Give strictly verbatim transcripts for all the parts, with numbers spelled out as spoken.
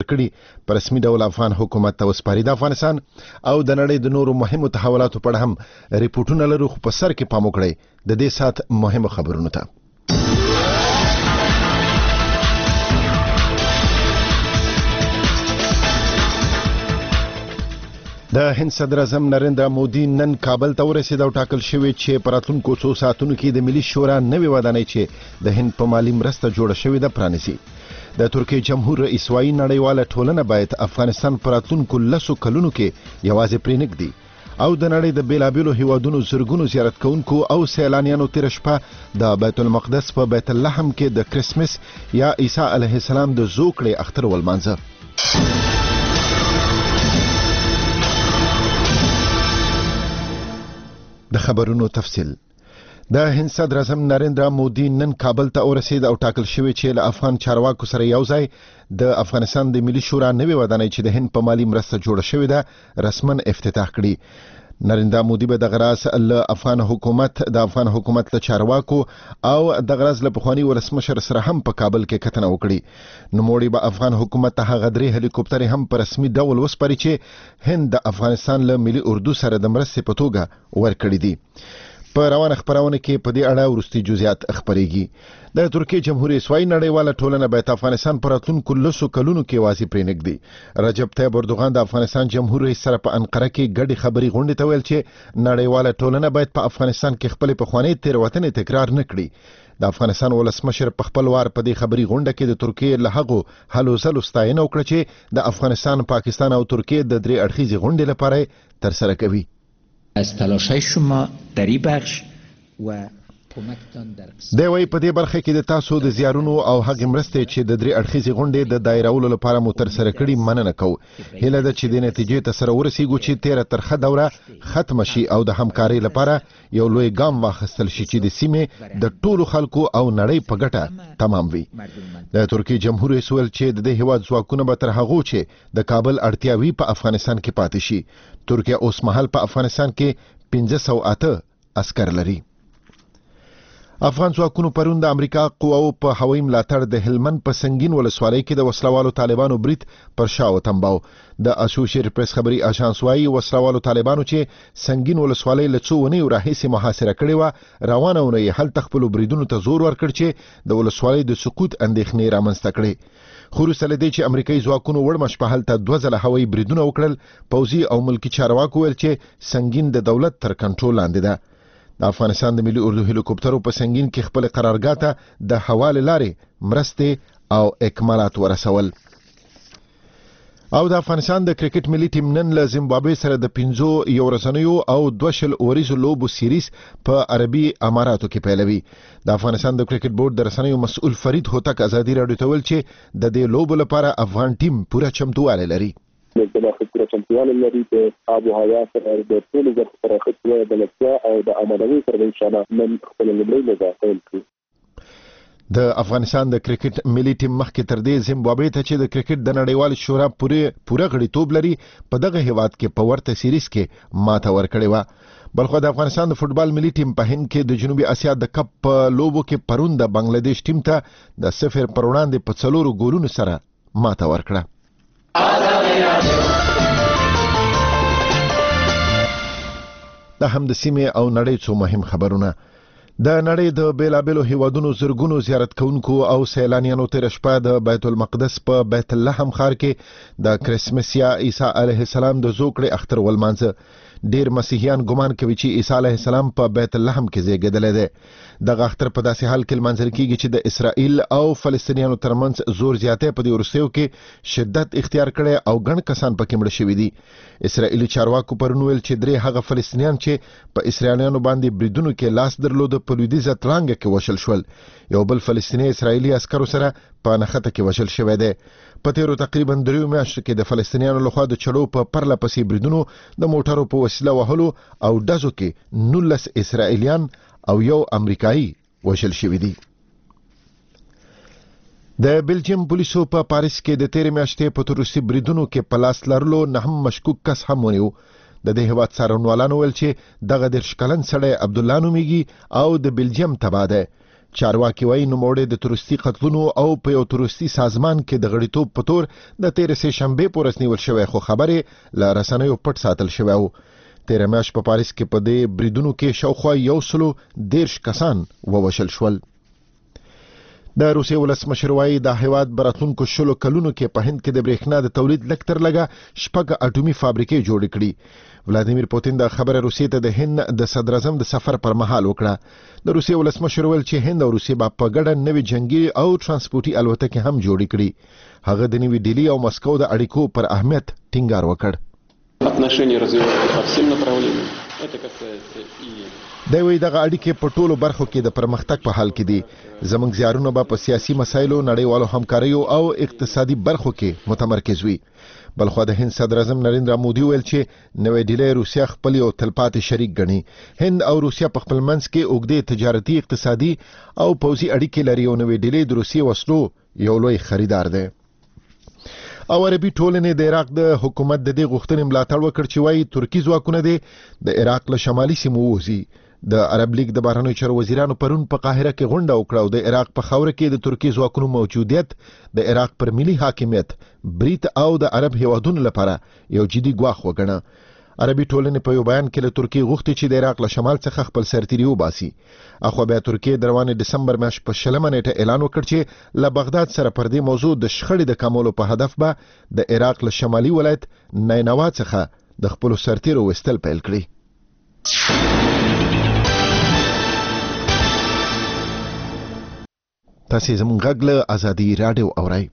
کړي په رسمي ډول افغان حکومت ته وسپاري. د افغانستان او د نړۍ د نورو مهمو تحولاتو په اړه هم ریپورټونه لرو، خو په سر کې پام وکړئ د دې سات مهمو خبرونو ته. د هند صدر اعظم نریندرا مودي نن کابل ته ورسېد او ټاکل شوی چې په راتلونکو څو ساعتونو کې د ملي شورا نوې ودانۍ چې د هند په مالي مرسته جوړه شوې ده پرانیسي. د ترکیې جمهور رئیس وایي نړیواله ټولنه باید افغانستان په راتلونکو لسو کلونو کې یوازې پرېنږدي او د نړۍ د بیلابیلو هیوادونو زرګونو زیارت کوونکو او سیلانیانو تېره شپه د بیت المقدس په بیت اللحم کې د کرسمس یا عیسی علیه السلام د زوکړې اختر ولمانځه. د خبرونو تفصیل. د هند صدر اعظم نریندرا مودي نن کابل ته ورسېد او ټاکل شوی چې له افغان چارواکو سره یو ځای د افغانستان د ملي شورا نوې ودانۍ چې د هند په مالي مرسته جوړه شوې ده رسماً افتتاح کړي. نریندرا مودي به د غراس له افغان حکومت د افغان حکومت له چارواکو او د غراس له پخوانی ولسمشر سره هم په کابل کې کتنه وکړي. نوموړي به افغان حکومت ته هغه درې هلیکوپټرې هم په رسمي ډول وسپاري چې هند د افغانستان له ملي اردو سره د مرستې په توګه ورکړي دي. په روانه خبرونه کې په دې اړه وروستي جزئیات خبرېږي. د ترکیې جمهور رئیس وایي نړیواله ټولنه باید افغانستان په راتلونکو لسو کلونو کې یوازې پرېنږدي. رجب طیب اردوغان د افغانستان جمهور رئیس سره په انقره کې ګډې خبري غونډې ته ویل چې نړیواله ټولنه باید په افغانستان کې خپلې پخوانۍ تېروتنې تکرار نه کړي. د افغانستان ولسمشر په خپل وار په دې خبري غونډه کې د ترکیې له هغو هلو ځلو ستاینه وکړه چې د افغانستان، پاکستان او ترکیې د درې اړخیزې غونډې لپاره ترسره کوي. از تلاش‌های شما در این بخش و دی وایي په دې برخه کې د تاسو د زیارونو او هغې مرستې چې د درې اړخیزې غونډې د دایرولو لپاره مو ترسره کړي مننه کوو. هیله ده چې د نتیجې ته سره ورسیږو چې تیره ترخه دوره ختمه شي او د همکارۍ لپاره یو لوی ګام واخیستل شي چې د سیمې د ټولو خلکو او نړۍ په ګټه تمام وي. د ترکیې جمهور رئیس ویل چې د دې هیواد ځواکونه به تر هغو چې د کابل اړتیاوي په افغانستان کې پاتې شي. ترکیه اوس مهال په افغانستان کې پنځه سوه اته عسکر لري. افغان ځواکونو پرون د امریکا قواو په هوایي ملاتړ د هلمند په سنگین ولسوالۍ کې د وسلوالو طالبانو برید پر شا وتمباو. د اسوسییټډ پریس خبري اژانس وایي وسلوالو طالبانو چې سنگین ولسوالۍ له څو اونیو راهیسې محاصره کړې وه، روانه اونۍ هلته خپلو بریدونو ته زور ورکړ چې د ولسوالۍ د سقوط اندېښنې رامنځته کړې. خو وروسته له دې چې امریکایي ځواکونو وړمه شپه هلته دوه ځله هوایي بریدونه وکړل، پوځي او ملکي چارواکو ویل چې سنگین د دولت تر کنټرول لاندې ده. د افغانستان د ملي اردو هلیکوپټرو په سنگین کې خپل قرارګاه ته د هوا له لارې مرستې او اکمالات ورسول. او د افغانستان د کرکټ ملي ټیم نن له زیمبابوې سره د پنځو یو ورځنیو او دوه شل اوریزو لوبو سیریز په عربي اماراتو کې پیلوي. د افغانستان د کرکټ بورډ د رسنیو مسؤل فرید هوتک ازادي راډیو ته ویل چې د دې لوبو لپاره افغان ټیم پوره چمتووالی لري. د داخل پوره چمتووالی لري، د آب و هوا سره د ټولو برخو سره ښه بلدتیا او د امادګۍ سره به انشاءالله نن خپله لومړۍ لوبه پیل کړو. د افغانستان د کرکټ ملي ټیم مخکې تر دې زیمبابوې ته چې د کرکټ د نړیوال شورا پوره پوره غړیتوب لري په دغه هیواد کې په ورته سیریز کې ماته ورکړې وه. بلخو د افغانستان د فوټبال ملي ټیم په هند کې د جنوبي اسیا د کپ په لوبو کې پرون د بنگلاديش ټیم ته د صفر پر وړاندې په څلورو ګولونو سره ماته ورکړه. دا هم د سیمې او نړۍ څو مهم خبرونه. د نړۍ د بیلابیلو هیوادونو زرګونو زیارت کوونکو او سیلانیانو تېره شپه د بیت المقدس په بیت اللحم ښار کې د کرسمس یا عیسی علیه السلام د زوکړې اختر ولمانځه. ډیر مسیحیان ګمان کوي چې عیسی علیه السلام په بیت اللحم کې زیږیدلی دی. دغه اختر په داسې حال کې لمانځل کیږي چې د اسرائیل او فلسطینیانو ترمنځ زور زیاتی په دې وروستیو کې شدت اختیار کړی او ګڼ کسان پکې مړه شوي دي. اسرائیلي چارواکو پرون ویل چې درې هغه فلسطینیان چې په اسرائیلیانو باندې بریدونو کې لاس درلوده په لویدیځه ترانګه کې وشل شول. یو بل فلسطینی اسرائیلي عسکرو سره په نښته کې وشل شوی دی. په تیرو تقریبا دریو میاشتو کې د فلسطینیانو لخوا د چړو په پرله پسې بریدونو د موټرو په وسیله وهلو او ډزو کې نولس اسرائیلیان او یو امریکایي وشل شوي دي. د بلجیم پولیسو په پاریس کې د تیرې میاشتې په تروریستي بریدونو کې په لاس لرلو نهم مشکوک کس هم ونیو. د دې هیواد څارنوالانو ویل چې دغه دېرش کلن سړی عبدالله نومیږي او د بلجیم تبع دی. چارواکي وایي نوموړی د تروریستي قتلونو او په یو تروریستي سازمان کې د غړیتوب په تور د تېرې سې شنبې پورې نیول شوی، خو خبرې له رسنیو پټ ساتل شوی و. تېره میاشت په پاریس کې په دې بریدونو کې شاوخوا یو سلو دېرش کسان ووژل شول. د روسیې ولسمشر وایي د هیواد براتلونکو شلو کلونو کې په هند کې د برېښنا د تولید لږ تر لږه شپږ اټومي فابریکې جوړې کړي. ولادیمیر پوتین د خبره روسیې ته د هند د صدر اعظم د سفر پر مهال وکړه. د روسیې ولسمشر ویل چې هند او روسیې به په ګډه نوې جنگي او ترانسپورتي الوتکې هم جوړې کړي. هغه د نوې ډیلي او مسکو د اړیکو پر اهمیت ټینګار وکړ. отношения развиваются по всем направлениям. Это касается и د وی دغه اړیکې په ټولو برخو کې د پرمختګ په حال کې دي. زموږ زیارونه به په سیاسي مسایلو، نړیوالو همکاریو او اقتصادي برخو کې متمرکز وي. بلخو د هند صدر اعظم نریندرا مودي ویل چې نوې ډیلي روسیا خپل یو تلپاتې شریک ګڼي. هند او روسیا په خپل منځ کې اوږدې تجارتي، اقتصادي او پوځي اړیکې لري او نوې ډیلي د روسیې وسلو یو لوی خریدار دی. او عربي ټولنې د عراق د حکومت د دې غوښتنې ملاتړ وکړ چې وایي ترکی ځواکونه د عراق له شمالي سیمو ووځي. د عرب لیگ د بهرنیو چارو وزیرانو پرون په قاهره کې غونډه وکړه او د عراق په خاوره کې د ترکی ځواکونو موجودیت د عراق پر ملي حاکمیت، برید او د عرب هیوادونو لپاره یو جدي ګواښ وګڼه. عربي ټولنې په یو بیان کې له ترکیې غوښتي چې د عراق له شمال څخه خپل سرتیري وباسي. اخو بیا ترکیې د روانې دسمبر میاشتې په شلمه نیټه اعلان وکړ چې له بغداد سره پر دې موضوع د شخړې د کمولو په هدف به د عراق له شمالي ولایت نینوا څخه د خپلو سرتیرو وستل پیل کړي. تاسې زموږ غږ له ازادي راډیو اورئ.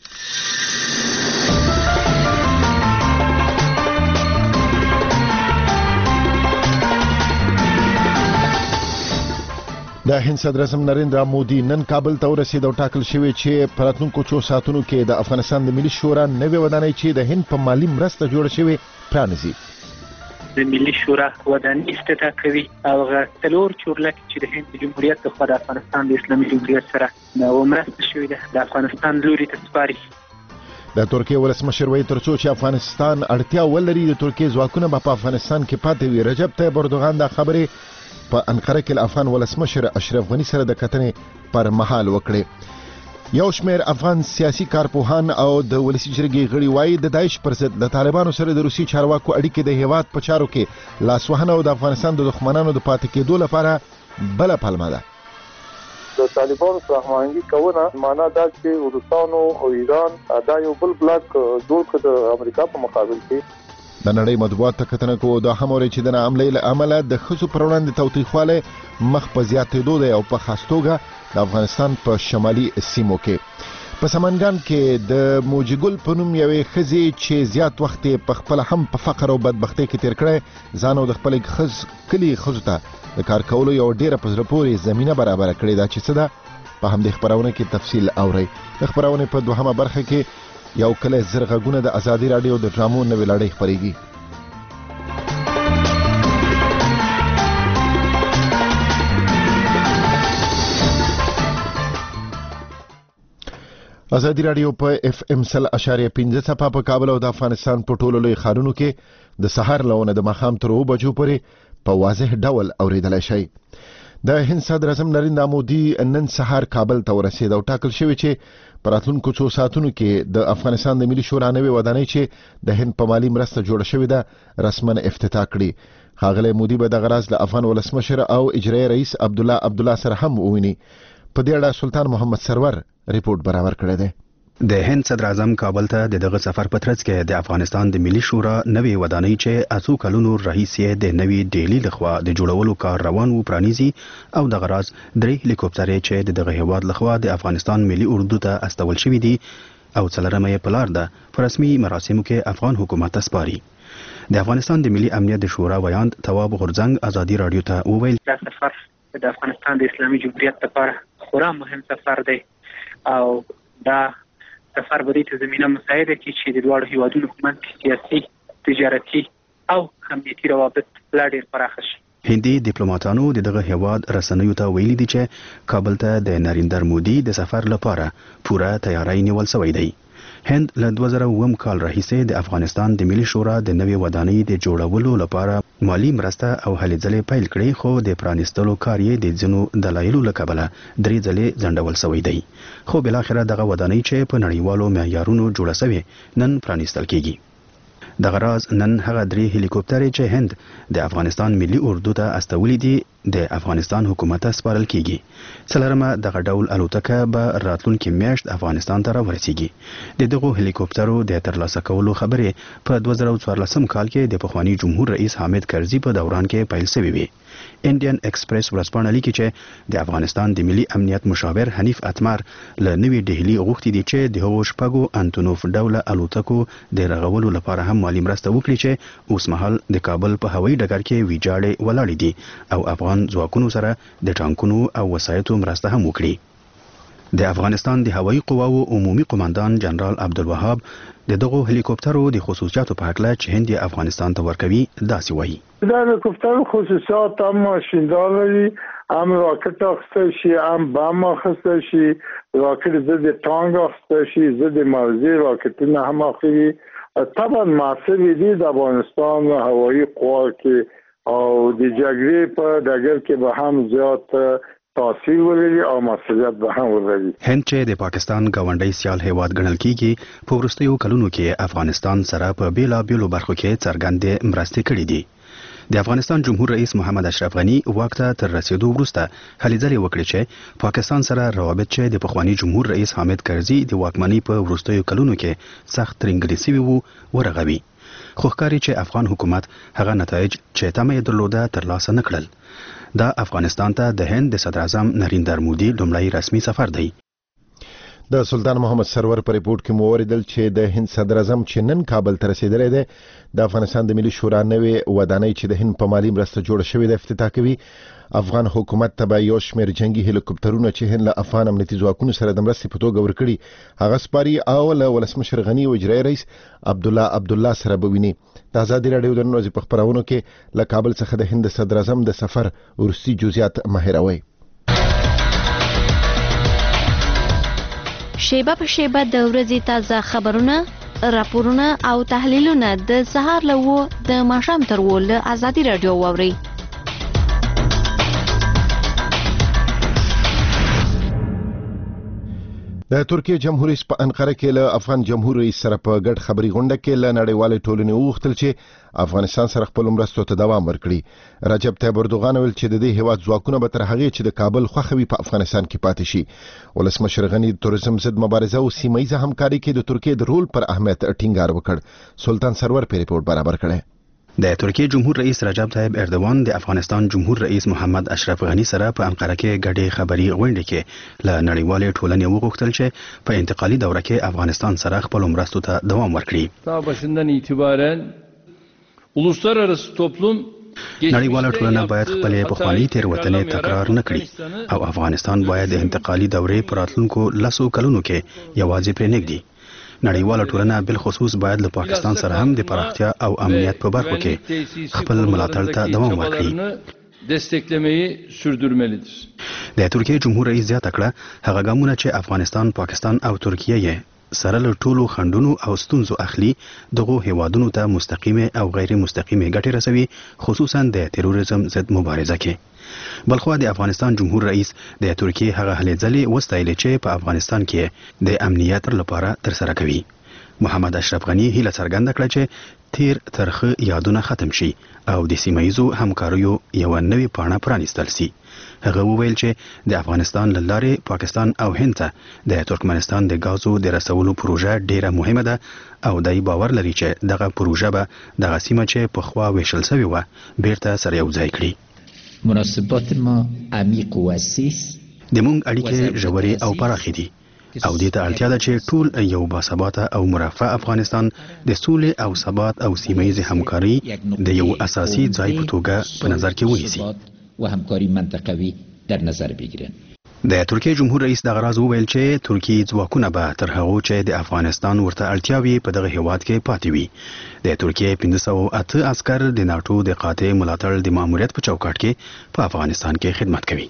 د هند صدر اعظم نریندرا مودي نن کابل ته ورسېد او ټاکل شوی چې په راتلونکو څو ساعتونو کې د افغانستان د ملي شورا نوې ودانۍ چې د هند په مالي مرسته جوړه شوې پرانیزي. د ملي شورا ودانۍ افتتاح کوي او هغه څلور چورلک چې د هند جمهوریت څخه د افغانستان د اسلامي جمهوریت سره نو مرسته شوې ده د افغانستان لوري ته سپاري. د ترکیې ولسمشر وایي ترڅو چې افغانستان اړتیا ولري د ترکیې ځواکونه به په افغانستان کې پاتې وي. رجب طیب اردوغان دا خبرې په انقره کې افغان ولسمشر اشرف غنی سره د کتنې پر مهال وکړي. یو شمېر افغان سیاسي کارپوهان او د ولسي جرګې غړي وایي د داعش پر ضد د طالبانو سره د روسي چارواکو اړیکې د هیواد په چارو کې لاسوهنه او د افغانستان د دښمنانو د پاتې کېدو لپاره بله پلمه ده. د طالبانو سره هماهنګي کول معنا دا چې روسانو او ایران دا یو بل بلاک جوړ کړ د امریکا په مقابل کې. د نړۍ مطبوعات ته کتنه کوو دا هم اوري چې د عملې له امله د ښځو پر وړاندې تاوتریخوالی مخ په زیاتېدو دی او په خاص توګه د افغانستان په شمالي سیمو کې. په سمنګان کې د موجګل په نوم یوې ښځې چې زیات وخت په خپل هم په فقر او بدبختۍ کې تیر کړی ځان او د خپل خز کلی ښځو ته د کار کولو یو ډیره په زړه پورې زمینه برابره کړې ده چې څه ده په همدې خپرونه کې تفصیل اورئ. د خپرونې په دوهمه برخه کې یو کله زر غږونه د ازادي راډیو د ډرامو نوې لړۍ خپرېږي. ازادي راډیو په اف ام سل اشاریه پنځه څپه په کابل او د افغانستان په ټولو لوی ښارونو کې د سهار لونه د ماښام تر اوه بجو پورې په واضح ډول اورېدلی شئ. د هند صدر اعظم نریندرا مودي نن سهار کابل ته ورسېد او ټاکل شوی چې په راتلونکو څو ساعتونو کې د افغانستان د ملي شورا نوې ودانۍ چې د هند په مالي مرسته جوړه شوې ده رسما افتتاح کړي. ښاغلی مودي به دغه راز له افغان ولسمشر او اجرایي رئیس عبدالله عبدالله سره هم وویني. په دې اړه سلطان محمد سرور ریپورت برابر کړی دی. د هند صدر اعظم کابل ته د دغه سفر په ترڅ کې د افغانستان د ملي شورا نوې ودانۍ چې اتو کلونو راهیسې د نوې ډیلي لخوا د جوړولو کار روان و پرانیزي او دغه راز درې هلیکوپټرې چې د دغه هیواد لخوا د افغانستان ملي اردو ته استول شوي دي او څلرمه یې په لار ده په رسمي مراسمو کې افغان حکومت ته سپاري. د افغانستان د ملي امنیت د شورا ویاند تواب غورځنګ ازادي راډیو ته وویل دا سفر د افغانستان د اسلامي جمهوریت لپاره خورا مهم سفر دی او دا سفر به دې ته زمینه مساعده کړي چې د دواړو هیوادونو په منځ کې سیاسي، تجارتي او امنیتي روابط لا ډېر پراخه شي. هندي ډیپلوماټانو د دغه هیواد رسنیو ته ویلي دي چې کابل ته د نریندر مودي د سفر لپاره پوره تیاری نیول شوی دی. هند له دوه زره اووم کال راهیسې د افغانستان د ملي شورا د نوې ودانۍ د جوړولو لپاره مالی مرسته او هلې ځلې پیل کړي، خو د پرانیستلو کار یې د ځینو دلایلو له کبله درې ځلې ځنډول شوی دی، خو بلاخره دغه ودانۍ چې په نړیوالو معیارونو جوړه شوې نن پرانیستل کیږي. دغه راز نن هغه درې هلیکوپټرې چې هند د افغانستان ملي اردو ته استولي دي د افغانستان حکومت ته سپارل کیږي. څلورمه دغه ډول الوتکه به راتلونکي میاشت افغانستان ته راورسیږي. د دغو هلیکوپټرو د ترلاسه کولو خبرې په دوه زره څوارلسم کال کې د پخواني جمهور رئیس حامد کرزي په دوران کې پیل شوې وې. انډین ایکسپریس ورځپاڼه لیکي چې د افغانستان د ملي امنیت مشاور حنیف اتمر له نوې ډهلي غوښتي دي چې د هغو شپږو انتونوف ډوله الوتکو د رغولو لپاره هم مالي مرسته وکړي چې اوس مهال د کابل په هوایي ډګر کې ویجاړې ولاړې دي او افغان ځواکونو سره د ټانکونو او وسایطو مرسته هم وکړي. د افغانستان د هوایي قواو عمومي قوماندان جنرال عبدالوهاب د دغو هلیکوپټرو د خصوصیاتو په هکله چې هند یې افغانستان ته ورکوي داسې وایي. د هلیکوپټرو خصوصیات هم ماشیندار لري، هم راکټ اخیستی شي، هم بم اخیستی شي، راکټ ضد ټانک اخیستی شي، ضد موضع راکټونه هم اخلي. طبعا محصول دي د افغانستان هوایي قوا کې او د جګړې په ډګر کې به هم زیات تاثیر ولري او مسؤلیت به هم ولري. هند چې د پاکستان ګاونډی سیال هیواد ګڼل کیږي، په وروستیو کلونو کې افغانستان سره په بیلابیلو برخو کې څرګندې مرستې کړې دي. د افغانستان جمهور رئیس محمد اشرف غنی واک ته تر رسیدو وروسته هلې ځلې وکړې چې پاکستان سره روابط چې د پخواني جمهور رئیس حامد کرزي د واکمنۍ په وروستیو کلونو کې سخت ترنګلې سوي وو ورغوي. خو ښکاري چې افغان حکومت هغه نتایج چې تمه یې درلوده ترلاسه نه کړل. دا افغانستان ته د هند د صدر اعظم نریندر مودي لومړی رسمي سفر دی. د سلطان محمد سرور په ریپورت کې مو اوریدل چې د هند صدر اعظم چې نن کابل ته رسیدلی دی د افغانستان د ملي شورا نوې ودانۍ چې د هند په مالي مرسته جوړه شوې ده افتتاح کوي. افغان حکومت ته به یو شمېر جنگي هلیکوپټرونه چې هند له افغان امنیتي ځواکونو سره د مرستې په توګه ورکړي هغه سپاري او له ولسمشر غني او اجرایي رئیس عبدالله عبدالله سره به ویني. د ازادي راډیو د نن ورځې په خپرونو کې له کابل څخه د هند صدر اعظم د سفر وروستي جزئیات مه هېروئ. شیبه په شیبه د ورځې تازه خبرونه، راپورونه او تحلیلونه د سهار له اوو د ماښام تر اوو له ازادي راډیو واورئ. د ترکیه جمهور رئیس په انقره کې له افغان جمهور رئیس سره په ګډ خبري غونډه کې له نړیوالې ټولنې وغوښتل چې افغانستان سره خپل مرستو ته دوام ورکړي. رجب طیب اردوغان ویل چې د دې هیواد ځواکونه به تر هغې چې د کابل خوښوي په افغانستان کې پاتې شي. ولسمشر غني د تورزم ضد مبارزه او سیمه ییزه همکاري کې د ترکیه د رول پر اهمیت ټینګار وکړ. سلطان سرور په ریپورت برابر کړی. د ترکیه جمهور رئیس رجب طیب اردوان د افغانستان جمهور رئیس محمد اشرف غنی سره په انقره کې ګډې خبري غونډه کې له نړیوالې ټولنې وغوښتل چې په انتقالي دوره کې افغانستان سره خپل مرستو ته دوام ورکړي. تا başından itibaren uluslararası toplum نړیواله ټولنه باید خپل پخواني تېروتنې تکرار نه کړي او افغانستان باید د انتقالي دورې په راتلونکو لسو کلونو کې یوازې پرې نږدي. نړیواله ټولنه بل خصوص باید له پاکستان سره هم د پراختیا او امنیت په برخو کې خپل ملاتړ ته دوام ورکړي. desteklemeyi sürdürmelidir. د ترکیه جمهور رئیس زیاته کړه هغه ګامونه چې افغانستان، پاکستان او ترکیه یې سره له ټولو خنډونو او ستونزو اخلي دغو هیوادونو ته مستقیمه او غیر مستقیمه ګټې رسوي، خصوصا د تروریزم ضد مبارزه کې. بلخوا د افغانستان جمهور رئیس د ترکیه هغه هلې ځلې وستایلې چې په افغانستان کې د امنیت لپاره ترسره کوي. محمد اشرف غنی هیله څرګنده کړه چې تیر ترخه یادونه ختم شي او د سیمه ییزو همکاریو یو نوې پاڼه پرانیستل شي. هغه وویل چې د افغانستان له لارې پاکستان او هند ته د ترکمنستان د غازو د رسولو پروژه ډیره مهمه ده او دای باور لري چې دغه پروژه به دغه سیمه چې په خوا ویشل شوی و بیرته سره یو ځای کړي. مناسبات ما عمیق و وسیع د مونږ اړیکې ژورې او پراخې دي او دې ته اړتیا ده چې ټول یو باثباته او مرفه افغانستان د سولې او ثبات او سیمه ییزې همکاري د یو اساسي ځای په توګه په نظر کې ونیسي و همکاری منطقوي در نظر بگیرن. د ترکیه جمهور رئیس دغه راز وویل چې ترکیه ځواکونه به تر هغو چې د افغانستان ورته اړتیا وي په دغه هیواد کې پاتې وي. د ترکیه پنځه سوه اته عسکر د ناټو د قاطع ملاتړ د ماموریت په چوکاټ کې په افغانستان کې خدمت کوي.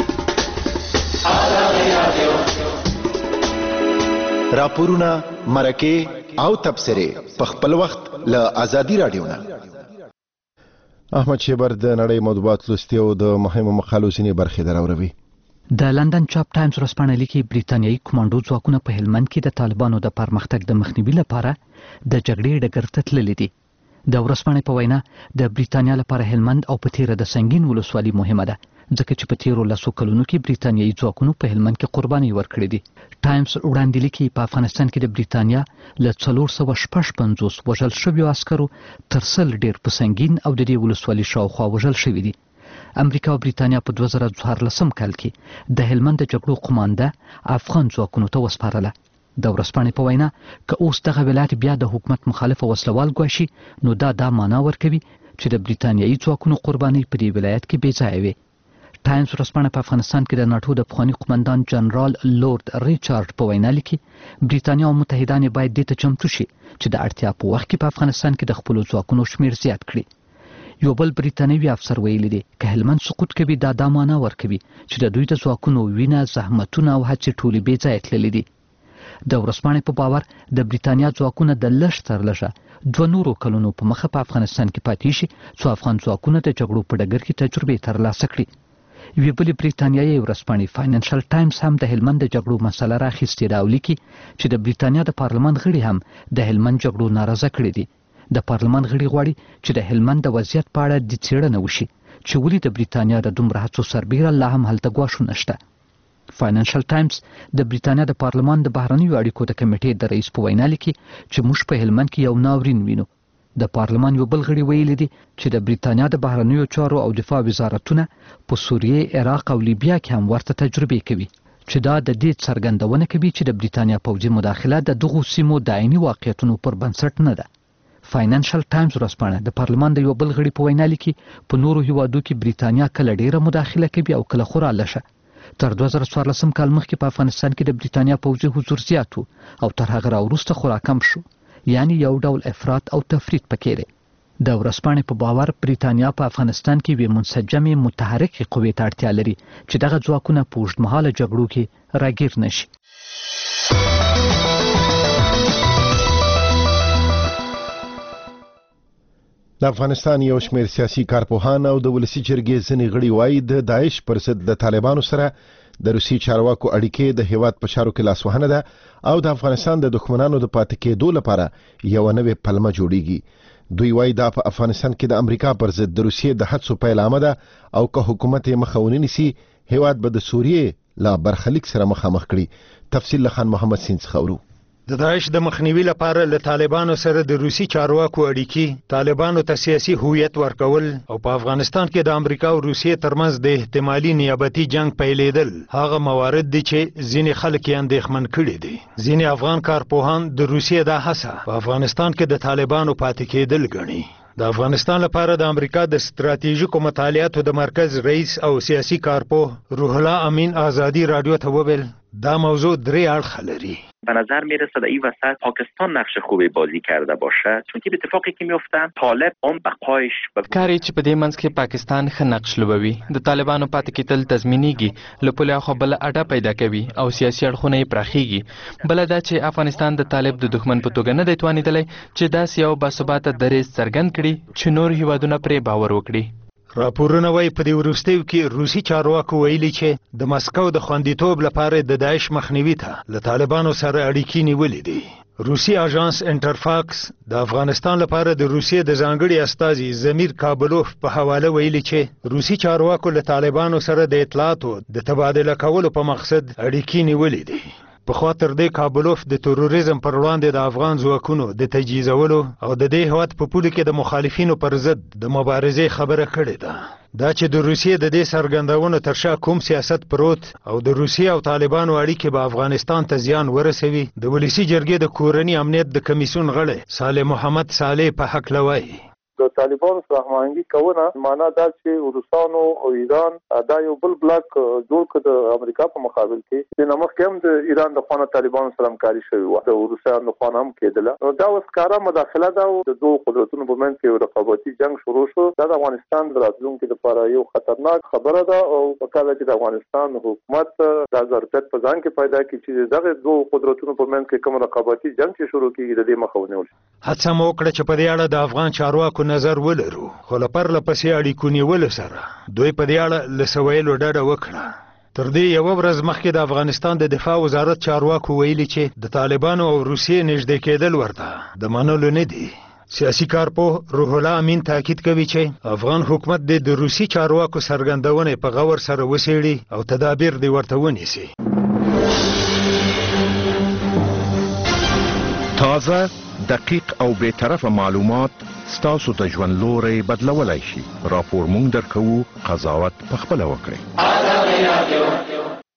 راپورونه، مرکې او تبصرې په خپل وخت له ازادي راډیو نه. احمد شیبر د نړۍ مطبوعات لوستي او د مهمو مقالو ځینې برخې دراوروي. د لندن چاپ ټایمز ورځپاڼه لیکي بریتانیایي کمانډو ځواکونه په هلمند کې د طالبانو د پرمختګ د مخنیوي لپاره د جګړې ډګر ته تللي دي. د ورځپاڼې په وینا د بریتانیا لپاره هلمند او په تیره د سنگین ولسوالي مهمه ده، ځکه چې په تیرو لسو کلونو کې بریتانیایي ځواکونو په هلمند کې قرباني ورکړې دي. ټایمز وړاندې لیکي په افغانستان کې د بریتانیا له څلور سوه شپږ پنځوس وژل شویو عسکرو تر سل ډېر په سنگین او د دې ولسوالي شاوخوا وژل شوي دي. امریکا او بریتانیا په دوه زره څوارلسم کال کې د هلمند د جګړو قومانده افغان ځواکونو ته وسپارله. د ورځپاڼې په وینا که اوس دغه ولایت بیا د حکومت مخالف وسلوال ګواښي، نو دا دا معنا ورکوي چې د بریتانیایي ځواکونو قرباني په دې ولایت کې بې ځایه وي. ټایمز ورځپاڼه په افغانستان کې د ناټو د پخواني قومندان جنرال لورد ریچارډ په وینا لیکي بریتانیا او متحدان باید دې ته چمتو شي چې د اړتیا په وخت کې په افغانستان کې د خپلو ځواکونو شمیر زیات کړي. یو بل بریتانوي افسر ویلي دی که هلمند سقوط کوي دا دا معنا ورکوي چې د دوی د ځواکونو وینه، زحمتونه او هڅې ټولې بې ځایه تللي دي. د ورځپاڼې په باور د بریتانیا ځواکونه د لږ تر لږه دوه نورو کلونو په مخه په افغانستان کې پاتې شي څو افغان ځواکونه د جګړو په ډګر کې تجربې ترلاسه کړي. یوې بلې بریتانیایي ورځپاڼې فاینانشل ټایمز هم د هلمند د جګړو مسله راخیستې ده او لیکي چې د بریتانیا د پارلمان غړي هم د هلمند جګړو ناراضه کړي دي. د پارلمان غړي غواړي چې د هلمند د وضعیت په اړه د څېړنه وشي چې ولې د بریتانیا د دومره هڅو سربیره لا هم هلته ګواښونه شته. فاینانشل ټایمز د بریتانیا د پارلمان د بهرنیو اړیکو د کمیټې د رئیس په وینا لیکي چې موږ په هلمند کې یو ناورین وینو. د پارلمان یو بل غړي ویلي دي چې د بریتانیا د بهرنیو چارو او دفاع وزارتونه په سوریې، عراق او لیبیا کې هم ورته تجربې کوي چې دا د دې څرګندونه کوي چې د بریتانیا پوځي مداخله د دغو سیمو د عیني واقعیتونو پر بنسټ نه ده. فاینانشل ټایمز ورځپاڼه د پارلمان د یو بل غړي په وینا لیکي په نورو هیوادو کې بریتانیا کله ډیره مداخله کوي او کله خورا لشه. تر دوه زره څوارلسم کال مخکې په افغانستان کې د بریتانیا پوځي حضور زیات او تر هغه راوروسته خورا کم شو، یعنی یو ډول افراط او تفریط پکې دی. د ورځپاڼې په باور بریتانیا په افغانستان کې یوې منسجمې متحرکې قوې ته اړتیا لري چې دغه ځواکونه په اوږدمهاله جګړو کې راګیر نه شي. د افغانستان یو شمېر سیاسي کارپوهان او د ولسي جرګې ځینې غړي وایي د داعش پر ضد د طالبانو سره د روسي چارواکو اړیکې د هیواد په چارو کې لاسوهنه ده او د افغانستان د دښمنانو د پاتې کېدو لپاره یو نوې پلمه جوړیږي. دوی وایي دا په افغانستان کې د امریکا پر ضد د روسیې د هڅو پیلامه ده او که حکومت یې مخه ونه نیسي هیواد به د سوریې له برخلیک سره مخامخ کړي. تفصیل له خان محمد سین څخه اورو. د داعش د مخنیوي لپاره له طالبانو سره د روسي چارواکو اړیکې، طالبانو ته سیاسي هویت ورکول او په افغانستان کې د امریکا او روسیې ترمنځ د احتمالي نیابتي جنگ پیلېدل هغه موارد دي چې ځینې خلک یې اندېښمن کړي دي. ځینې افغان کارپوهان د روسیې دا هڅه په افغانستان کې د طالبانو پاتې کېدل ګڼي. د افغانستان لپاره د امریکا د ستراتیژیکو مطالعاتو د مرکز رئیس او سیاسي کارپوه روح الله امین آزادی رادیو ته وویل دا موضوع درې اړخه لري. به نظر میرسه در این وسط پاکستان نقش خوبی بازی کرده باشه، چون که به اتفاقی که میافتن طالب اون بقایش کاری چې په دې منځ کې پاکستان ښه نقش لوبوي، د طالبانو پاتې کېدل تضمینېږي، له پولې اخوا بله اډه پیدا کوي او سیاسي اړخونه یې پراخېږي. بله دا چې افغانستان د طالب د دښمن په توګه نه دی توانېدلی چې داسې یو باثباته دریځ څرګند کړي چې نور هیوادونه پرې باور وکړي. راپورونه وایي په دې وروستیو کې روسي چارواکو ویلي چې د مسکو د خوندیتوب لپاره د داعش مخنیوي ته له طالبانو سره اړیکې نیولې دي. روسي اژانس انټرفاکس د افغانستان لپاره د روسیې د ځانګړي استازي زمیر کابلوف په حواله ویلي چې روسي چارواکو له طالبانو سره د اطلاعاتو د تبادله کولو په مقصد اړیکې نیولې دي. په خوا تر دې کابلوف د تروریزم پر وړاندې د افغان ځواکونو د تجهیزولو او د دې هیواد په پولو کې د مخالفینو پر ضد د مبارزې خبره کړې ده. دا چې د روسیې د دې څرګندونو تر شا کوم سیاست پروت او د روسیې او طالبانو اړیکې به افغانستان ته زیان ورسوي، د ولسي جرګې د کورني امنیت د کمیسیون غړی صالح محمد صالح په هکله وایي. د طالبانو سره هماهنګي کونه معنا دا چې روسانو او ایران دا یو بل بلاک جوړ کړ د امریکا په مقابل کې د نمخ هم د ایران د خانه طالبانو سره همکاري شوې و، د روسانو د خانه هم کېدله. نو دا اوس کارا مداخله ده او د دوه قدرتونو په منځ کې یو رقابتي جنگ شروع شو. دا د افغانستان د راتلونکي لپاره یو خطرناک خبره ده او په کله چې د افغانستان حکومت د ضرورت په ځان کې پیدا کړي چې دغه دوه قدرتونو په منځ کې کوم رقابتي جنگ چې شروع کیږي د دې مخه ونیول شي. هڅه مو وکړه چې په دې اړه د افغان چارواکو نظر ولرو خو له پرله پسې اړیکو نیولو سره دوی په دې اړه له څه ویلو ډډه وکړه. تر دې یوه ورځ مخکې د افغانستان د دفاع وزارت چارواکو ویلي چې د طالبانو او روسیې نږدې کېدل ورته د منلو نه دي. سیاسي کارپوه روح الله امین تاکید کوي چې افغان حکومت د روسي چارواکو څرګندونې په غور سره وڅېړي او تدابیر دې ورته ونیسي. تازه، دقیق او بی‌طرفه معلومات ستاسو د ژوند لوری بدلولی شي. راپور مونږ درکوو، قضاوت پخپله وکړئ.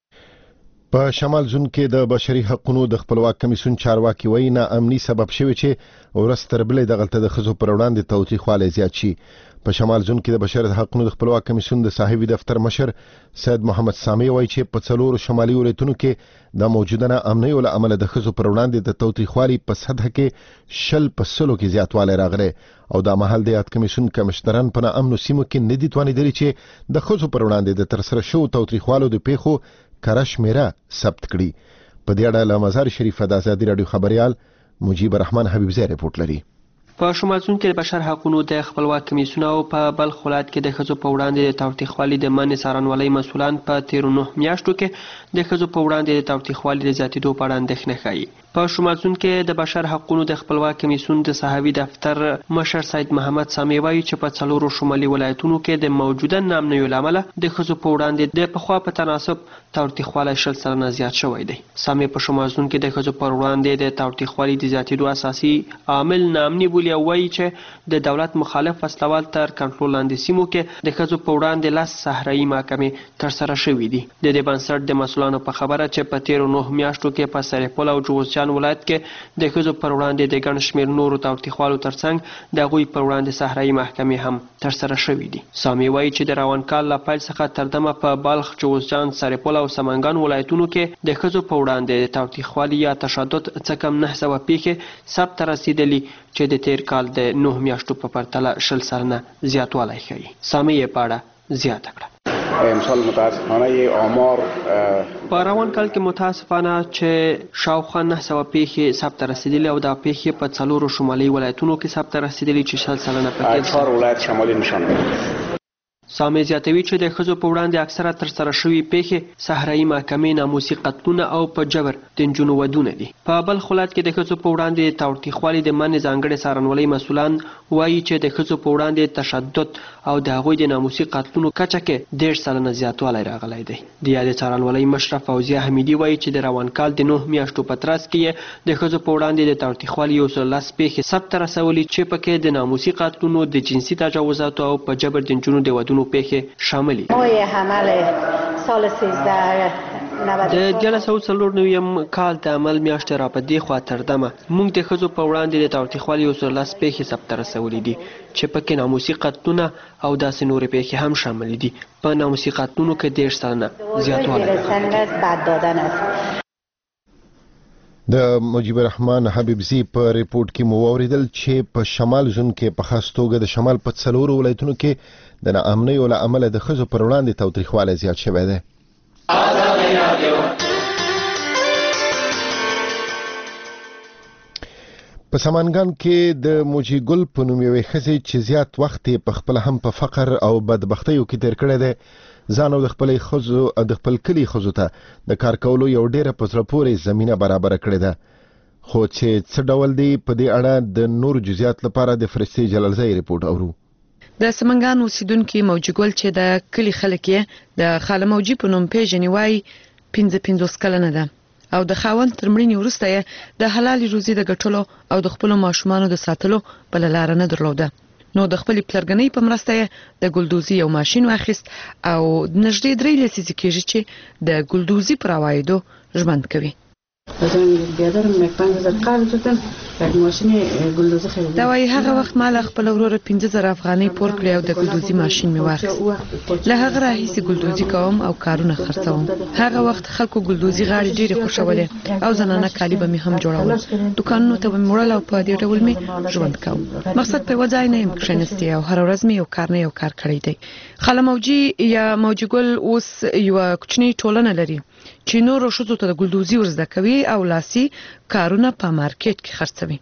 په شمال زون کې د بشري حقوقو د خپلواک کمیسیون چارواکي وایي نا امني سبب شوی چې ورځ تر بلې دغلته د ښځو پر وړاندې تاوتریخوالی زیات شي. په شمال زون کې د بشري حقوقو د خپلواک کمیسیون د صاحبي دفتر مشر سید محمد سامي وایي چې په څلورو شمالي ولایتونو کې د موجوده نا امنیو له امله د ښځو پر وړاندې د تاوتریخوالي په سطح کې شل په سلو کې زیاتوالی راغلی او دا مهال د یاد کمیسیون کمشنران په نا امنو سیمو کې نه دي توانېدلي چې د ښځو پر وړاندې د ترسره شوو تاوتریخوالو د پیښو کره شمیره ثبت کړي. په دې اړه له مزار شریفه د ازادي راډیو خبريال مجيب الرحمن حبیبزی رپورټ لري. په شمال زون کې د بشر حقوقو د خپلواک کمیسیون او په بلخ ولایت کې د ښځو په وړاندې د تاوتریخوالي د منع څارنوالۍ مسؤلان په تیرو نهه میاشتو کې د ښځو په وړاندې د تاوتریخوالي د زیاتېدو په اړه اندېښنه ښیي. په شمال زون کې د بشر حقوقو د خپلواک کمیسیون د صحوي دفتر مشر سید محمد سامي وایي چې په څلورو شمالي ولایتونو کې د موجوده ناامنیو له امله د ښځو په وړاندې د پخوا په تناسب تاوتریخوالی شل سلنه زیات شوی دی. سامي په شمال زون کې د ښځو پر وړاندې د تاوتریخوالي د زیاتېدو اساسي عامل ناامني بولي او وایي چې د دولت مخالف وسلوال تر کنټرول لاندې سیمو کې د ښځو په وړاندې لس صحرایي محکمې ترسره شوي دي. د دې بنسټ د مسؤلانو په خبره چې په تیرو نهه میاشتو کې په سرپل او جوزجان ولایت کې د ښځو پر وړاندې د ګڼ شمېر نورو تاوتریخوالو ترڅنګ د هغوی پر وړاندې صحرایي محکمې هم ترسره شوي دي. سامي وایي چې د روان کال له پیل څخه تر دمه په بلخ، جوزجان، سرپل او سمنګان ولایتونو کې د ښځو په وړاندې د تاوتریخوالي یا تشدد څه کم نه سوه پیښې ثبت رسیدلي چې د تیر کال د نهه میاشتو په پرتله شل سلنه زیاتوالی ښیي. سامي یې په اړه زیاته کړه. امسال متاسفانه یه آمار په روان کال کې متاسفانه چې شاوخوا نه سوه پیښې ثبت رسیدلي او دا پیښې په څلورو شمالي ولایتونو کې ثبت رسیدلي چې شل سلنه پکې چهار ولایت شمالي نشان دي. سامي زیاتوي چې د ښځو په وړاندې اکثره ترسره شوي پیښې صحرایي محکمې، ناموسي قتلونه او په جبر د نجونو ودونه دي. په بلخ ولایت کې د ښځو په وړاندې تاوتریخوالي د منع ځانګړې څارنوالۍ مسؤلان وایي چې د ښځو په وړاندې تشدد او د هغوی د ناموسي قتلونو کچه کې دېرش سلنه زیاتوالی راغلی دی. د یادې څارنوالۍ مشره فوزیه حمیدي وایي چې د روان کال د نهه میاشتو په ترڅ کې یې د ښځو په وړاندې د تاوتریخوالي یو سل لس پیښې ثبت رسولي چې پکې د ناموسي قتلونو، د جنسي تجاوزاتو او په جبر د نجونو د ودونو پیښې شاملي. د دیارلس سوه څلور نویم کال د عمل میاشتې را په دې خوا تر دمه موږ د ښځو په وړاندې د تاوتریخوالي یو سل لس پیښې ثبت رسولي دي چې پکې ناموسي قتلونه او داسې نورې پیښې هم شاملي دي. په ناموسي قتلونو کې دېرش سلنه زیاتوالی. د مجيب الرحمن حبیبزی په ریپورت کې مو واوریدل چې په شمال زون کې په خاص توګه د شمال په څلورو ولایتونو کې د ناامنیو له امله د ښځو پر وړاندې تاوتریخوالی زیات شوی دی. په سمنګان کې د موجي ګل په نوم یوې ښځې چې زیات وخت یې په خپله هم په فقر او بدبختیو کې تیر کړی دی، ځان او د خپلې ښځو او د خپل کلي ښځو ته د کار کولو یو ډېره په زړه پورې زمینه برابره کړې ده. خو چې څه ډول دی په دې اړه د نورو جزئیات لپاره د فرشتې جلالزی ریپورټ اورو. د سمنګان اوسیدونکي موجي ګل چې د کلي خلک یې د خاله موجي په نوم پیژني وایي پنځه پنځوس کلنه ده او د خاوند تر مړینې وروسته یې د حلالې روزي د ګټلو او د خپلو ماشومانو د ساتلو بله لاره نه درلوده. نو د خپلې پلرګنۍ په مرسته یې د ګلدوزي یو ماشین واخیست او نږدې درې لسیزې کېږي چې د ګلدوزي پر عوایدو ژوند کوي. دا وایي هغه وخت ما له خپل وروره پنځه زره افغانۍ پور کړې او د ګلدوزي ماشین مې واخیست. له هغه راهیسې ګلدوزي کوم او کارونه خرڅوم. هغه وخت خلکو ګلدوزي غاړې ډېرې خوښولې او زنانه کالي به مې هم جوړول. دوکانونو ته به مې وړل او په دې ډول مې ژوند کوم. مقصد په یوه ځای نه یم کښېنستی او هره ورځ مې یو کار نه یو کار کړی دی. خاله موجي یا موجي ګل اوس یوه کوچنۍ ټولنه لري چې نورو ښځو ته د ګلدوزي ور زده کوي او لاسي کارونه په مارکیټ کې خرڅوي.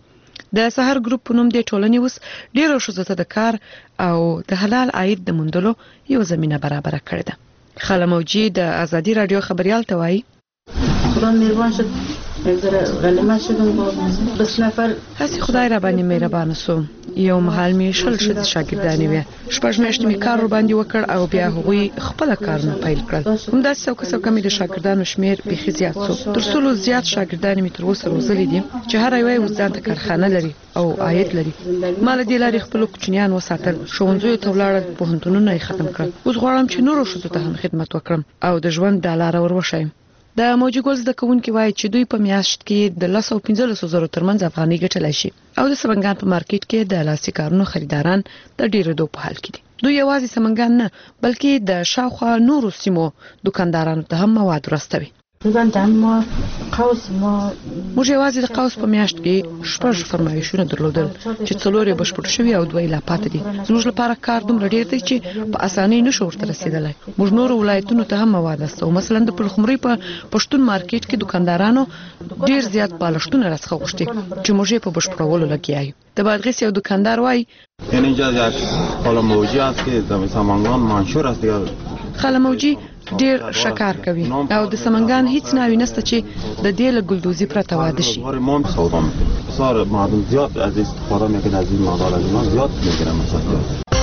د سحر ګروپ په نوم د ټولنې اوس ډیرو ښځو ته د کار او د حلال عاید د موندلو یو زمينه برابر کړې ده. خاله موجي د ازادي رادیو خبريال ته وایي خدا مهربان شد یک ذره غنیمت شدم با بس نفر هسې خدای را باندې مهربان سو. یو مهال می شل شد شاګردانې وې شپږ میاشتې می کار ور باندې وکړ او بیا هغوی خپل کارونه پیل کړل. هم دا څوک څوک می د شاګردانو شمیر بيخي زیات سو. تر څو زیات شاګردان می تر اوسه روزلې دي چې هر یو یو ځان ته کارخانه لري او عاید لري. مال دې لاري خپل کوچنیان وساتل شونځو ته ولاړ پوهنتونونه یې ختم کړل. اوس غواړم چې نورو شته ته هم خدمت وکړم او د ژوند د لار ور وشم. د موجي ګولز د کوونکی وایي چې دوی په میاشت کې د لس او پنځلس زره ترمنځ افغاني ګټلای شي او د سمنګان په مارکیټ کې د لاسي کارونو خریداران د ډیرو دوه په حال کې دي. دوی یوازې سمنګان نه بلکې د شاوخوا نورو سیمو دکاندارانو ته هم مواد ورستوي. ما قوس ما موږ یوازې د قوس په میاشت کې شپږ فرمایشونه درلودل چې څلور یې بشپړ شوي او دوه یې لا پاتې دي. زموږ لپاره کار دومره ډیر دی چې په اسانۍ نشو ورته رسیدلی. موږ نورو ولایتونو ته هم مواد استو. مثلا د پلخمري په پښتون مارکیټ کې دکاندارانو ډیر زیات بالښتونه راڅخه غوښتي چې موږ یې په بشپړولو لګیا یو. د بادغیس یو دکاندار وایي اینجا یک خاله موجی است که در سمنگان منشور است دیگه. خاله موجی ډیر شکار کوي او د سمنګان هیڅ ناوی نسته چې د دې له ګلدوزي پرته واده شي. ما سودا میکنم. بسیار مردم زیاد از استفاده میکنن از این مقدار از اینا زیاد میگیرن مثلا.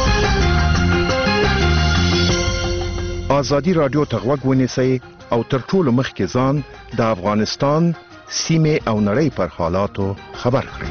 آزادی رادیو ته غوږ ونیسئ او تر ټولو مخکې ځان د افغانستان سیمه او نړۍ پر حالاتو خبر کړئ.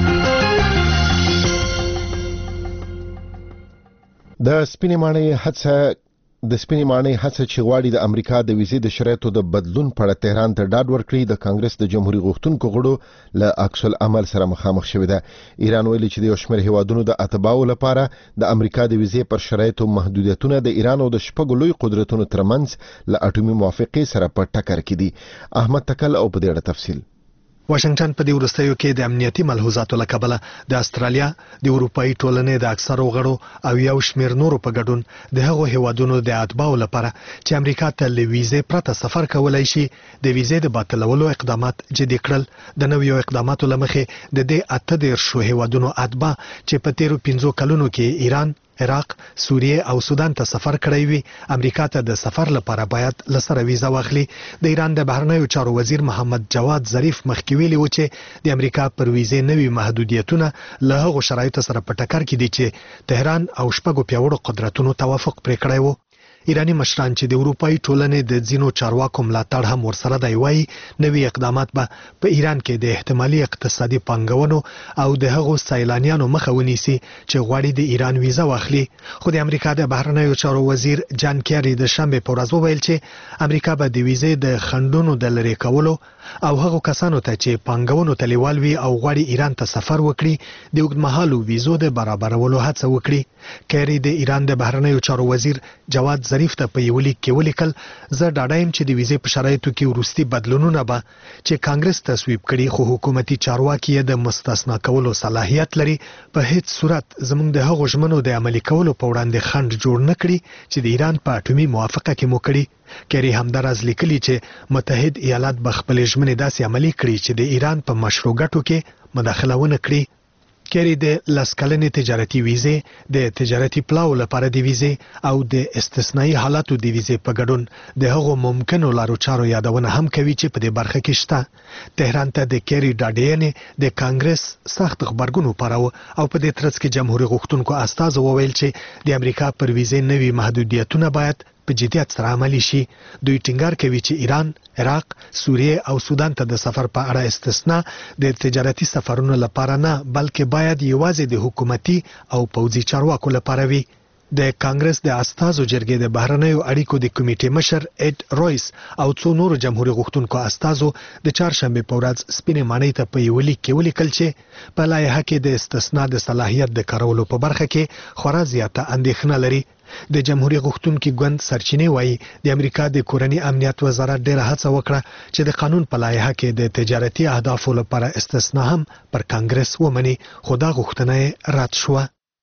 د سپینې ماڼۍ هڅه د سپینې ماڼۍ هڅه چې غواړي د امریکا د ویزې د شرایطو د بدلون په اړه تهران ته ډاډ ورکړي د کانګرس د جمهوریت غوښتونکو غړو له عکس العمل سره مخامخ شوې ده. ایران ویلي چې د یو شمېر هیوادونو د اتباعو لپاره د امریکا د ویزې پر شرایطو محدودیتونه د ایران او د شپږو لوی قدرتونو ترمنځ له اټومي موافقې سره په ټکر کې دي. احمد تکل او په دې اړه تفصیل. واشنگټن په دې وروستیو کې د امنیتي ملحوظاتو له کبله د استرالیا د اروپאי ټولنې د اکثرو غړو او یو شمېر نورو په ګډون د هغو هیوادونو د اتباعو لپاره چې امریکا ته له ویزې پرته سفر کولای شي د ویزې د باطلولو اقدامات جدي کړل. د نویو اقداماتو له مخې د دې اته دیرشو هیوادونو اتباع چې په تیرو پنځو کلونو کې ایران، عراق، سوریه او سودان ته سفر کړی وي امریکا ته د سفر لپاره باید لسره ویزه واخلي. د ایران د بهرنیو چارو وزیر محمد جواد ظریف مخکې ویلي و چې د امریکا پر ویزې نوي محدودیتونه له هغو شرایطو سره په ټکر کې دي چې تهران او شپږو پیاوړو قدرتونو توافق پرې کړی و. ایرانی مشران چې د اروپאי ټولنې د ځینو چارواکو ملاتړ هم ورسره دی وایي نوي اقدامات به په ایران کې د احتمالي اقتصادي پانګونو او د هغو سیلانیانو مخه ونیسي چې غواړي د ایران ویزه واخلي. خو د امریکا د بهرنیو چارو وزیر جان کیری د شنبه په ورځ وویل چې امریکا به د ویزې د خنډونو د لرې کولو او هغو کسانو ته چې پانګونو ته لیوال وي او غواړي ایران ته سفر وکړي د اوږدمهالو ویزو د برابرولو هڅه وکړي. کیری د ایران د بهرنیو چارو وزیر جواد ظریف ته په یو لیک کې ولیکل زه ډاډه یم چې د ویزې په شرایطو کې وروستي بدلونونه به چې کانګرس تصویب کړي خو حکومتي چارواکي یې د مستثنا کولو صلاحیت لري په هیڅ صورت زموږ د هغو ژمنو د عملي کولو په وړاندې خنډ جوړ نه کړي چې د ایران په اټومي موافقه کې مو کړي. کیری همداراز لیکلي چې متحد ایالات به خپلې ژمنې داسې عملي کړي چې د ایران په مشروع ګټو کې مداخله ونه کړي. کیری د لس کلنې تجارتي ویزې د تجارتي پلاو لپاره د ویزې او د استثنایی حالاتو د ویزې په ګډون د هغو ممکنو لارو چارو یادونه هم کوي چې په دې برخه کې شته. تهران ته د کیری ډاډینې د کانګرس سخت خبرګون وپاراوه او په دې ترڅ کې جمهوریت غوښتونکو استازو وویل چې د امریکا پر ویزې نوي محدودیتونه باید په جدیت سره عملي شي. دوی ټینګار کوي چې ایران، عراق، سوریه او سودان ته د سفر په اړه استثنا د تجارتي سفرونو لپاره نه بلکې باید یوازې د حکومتي او پوځي چارواکو لپاره وي. د کانګرس د استازو جرګې د بهرنیو اړیکو د کمیټې مشر اډ رویس او څو نورو جمهوریت غوښتونکو استازو د چهارشنبه په ورځ سپینې ماڼۍ ته په یو لیک کې ولیکل چې په لایحه کې د استثنا د صلاحیت د کارولو په برخه کې خورا زیاته اندېښنه لري. د جمهوریت غوښتونکو ګوند سرچینې وایي د امریکا د کورنۍ امنیت وزارت ډېره هڅه وکړه چې د قانون په لایحه کې د تجارتي اهدافو لپاره استثنا هم پر کانګرس ومني خو دا غوښتنه رد شوه.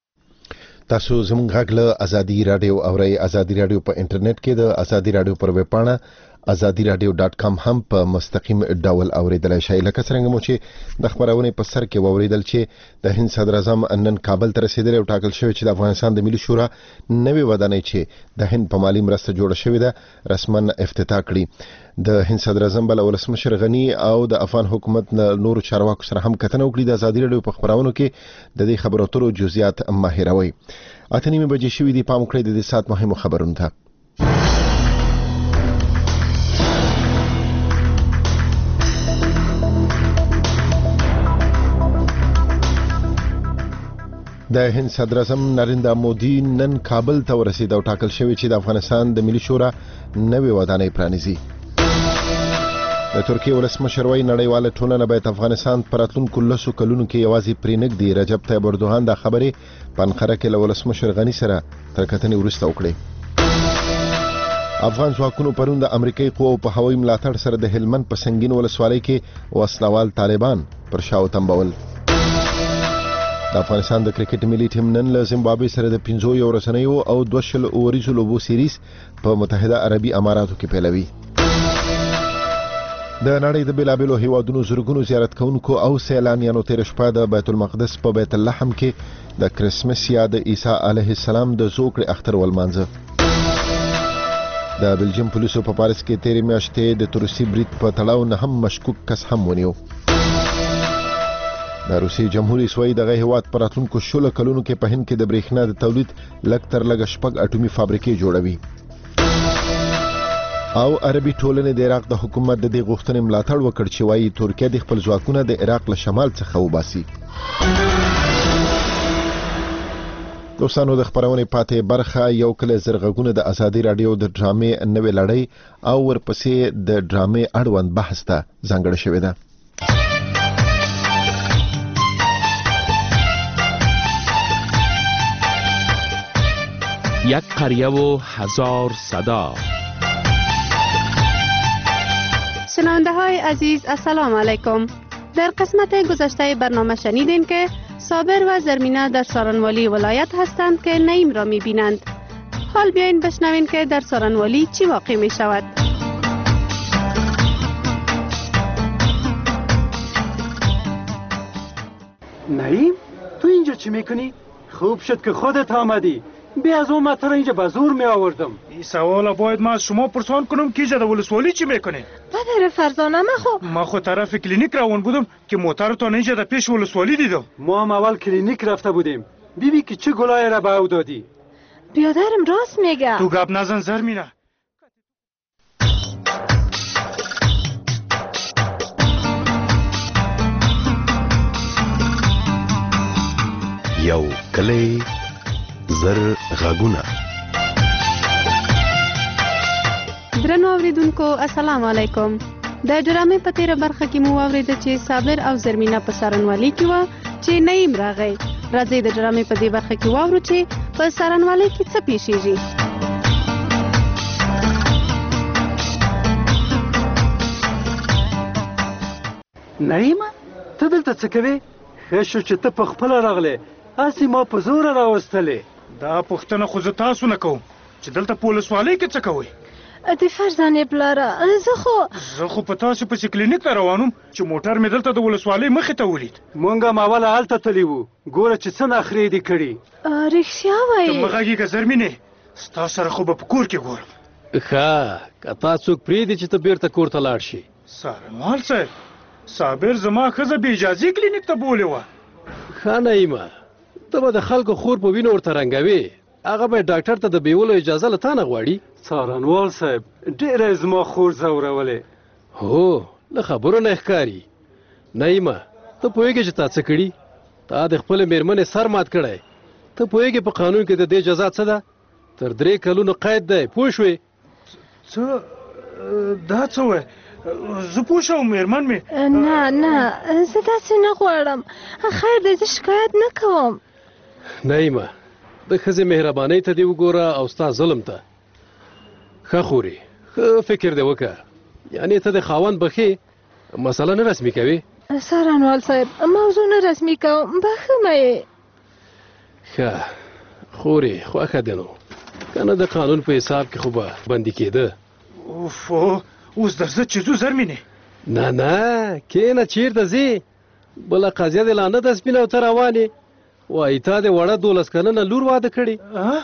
تاسو زموږ غږ له ازادي رادیو اورئ. ازادي رادیو په انټرنیټ کې د ازادي رادیو پر ویب پاڼه ازادي رادیو ډاټ کام هم په مستقیم ډول اوریدلای شئ. لکه څنګه مو چې د خبرونې په سر کې واوریدل چې د هند صدر اعظم نن کابل ته رسیدلی او ټاکل شوی چې د افغانستان د ملي شورا نوې ودانۍ چې د هند په مالی مرسته جوړه شوې ده رسما افتتاح کړي. د هند صدر اعظم بل ولسمشر غنی او د افغان حکومت نور چارواکو سره هم کتنه وکړي. د ازادي رادیو په خبرونو کې د دې خبرو اترو جزئیات ماهروي. اته نیمه بجې شوې دي. پام وکړئ د دې سات مهمو خبرونو ته. د هند صدر اعظم نریندرا مودي نن کابل ته ورسید او ټاکل شوی چې د افغانستان د ملي شورا نوې ودانۍ پرانیزي. د ترکیه ولسمشر وايي نړیواله ټولنه باید افغانستان پر راتلونکو لسو کلونو کې یوازې پرې نږدي. رجب طیب اردوغان دا خبرې په انقره کې له ولسمشر غني سره تر کتنې وروسته وکړې. افغان ځواکونو پرون د امریکایي قواو په هوایي ملاتړ سره د هلمند په سنگین ولسوالۍ کې وسلوال طالبان پر شاو تمبول. د افغانستان د کرکټ ملي ټیم نن له زیمبابوې سره د پنځو یو رسنیو او دوه شل اوریزو لوبو سیریز په متحده عربي اماراتو کې پیلوي. د نړۍ د بیلابیلو هیوادونو زرګونو زیارت کوونکو او سیلانیانو تیر شپه د بیت المقدس په بیت اللحم کې د کرسمس یا د عیسی علیه السلام د زوکړې اختر ولمانځه. د بلجیم پولیسو په پاریس کې تیرې میاشتې د تروسي برید په تړاو نه هم مشکوک کس هم ونیو. د روسي جمهوریت سوی دغه هیواد پر راتلونکو شلو کلونو کې په هند کې د برېښنا د تولید لږ تر لږه شپږ اټومي فابریکې جوړوي. او عربي ټولنې د عراق د حکومت د دې غوښتنې ملاتړ وکړ چې وایي ترکیه د خپل ځواکونه د عراق له شمال څخه وباسي. دوستانو د خبرونې پاتې برخه یو کله زرغونه د ازادي رادیو د ډرامې نوې لړۍ او ورپسې د ډرامې اړوند بحث ته ځانګړې شوې ده. یک قریه و هزار صدا. شنونده های عزیز السلام علیکم. در قسمت گذشته برنامه شنیدین که صابر و زرمینه در سارنوالی ولایت هستند که نعیم را می بینند. حال بیاین بشنوین که در سارنوالی چی واقع می شود. نعیم تو اینجا چی میکنی؟ خوب شد که خودت آمدی. بیا از اون مطر اینجا به زور می آوردم. این سوال باید ما از شما پرسان کنم که اینجا در ولسوالی چی میکنه؟ پدر فرزانه ما خو ما خو طرف کلینیک روان بودم که موترتان اینجا در پیش ولسوالی دیدم. ما هم اول کلینیک رفته بودیم. بیبی که چه گلای را به او دادی؟ بیادرم راست میگه. تو گپ نزن زرمینه. یو کلی زر غاګونه. درنو اوریدونکو السلام علیکم. د ډرامې په تیره برخه کې مو واوریده چې صابر او زرمینه په سارنوالي کې و چې نعیم راغی. راځي د ډرامې په دې برخه کې واورو چې په سارنوالي کې څه پیښیږي. نعیمه ته دلته څه کوې؟ ښه شو چې ته په خپله راغلې. هسې ما په زوره راوستلې. دا پوښتنه خو زه تاسو نه کوم چې دلته په ولسوالۍ کې څه کوئ؟ د فرزانې پلاره زه خو زه خو په تاسو پسې کلینیک ته روان وم چې موټر مې دلته د ولسوالۍ مخې ته ولید. مونږ هم اوله هلته تللي وو. ګوره چې څه نخرې دې کړي. رښتیا وایې؟ ته مه غږېږه زرمینې. ستا سره خو به په کور کې ګورم. ښه که تا څوک پرېږدي چې ته بیرته کور ته لاړ شي. سارنوال صاحب صابر زما ښځه بې اجازې کلینیک ته بولې وه. ښه نعیمه ته به د خلکو خور په وینو ورته رنګوې. هغه به ډاکټر ته د بیولو اجازه له تا نه غواړي. څارنوال صاحب ډېره زما خور ځورولې. هو له خبرو نه ښکاري. نعیمه ته پوهېږې چې تا څه کړي؟ تا د خپلې مېرمنې سر مات کړی. ته پوهېږې په قانون کې د دې جزا څه ده؟ تر درې کلونو قید دی. پوه شوې؟ څه دا څه وایې؟ زه پوه شوم مېرمن مې. نه نه زه داسې نه غواړم. خیر دی زه شکایت نه کوم. نعیمه د ښځې مهربانۍ ته دې وګوره او ستا ظلم ته. ښه خورې ښه فکر دې وکړه. یعنې ته د خاوند بخې مسله نه رسمي کوې. سارنوال صاحب موضوع نه رسمي کوم بخښه یې. ښه خورې خوښه دې نو که نه د قانون په حساب کې خو به بندي کېده. اوف اوس درځه چې ځو زرمینې. نه نه کېنه چیرته ځې؟ بله قضیه دې لا نه ده سپینه او ته روانې وایي تا دې وړه دولس کلنه لور واده کړې.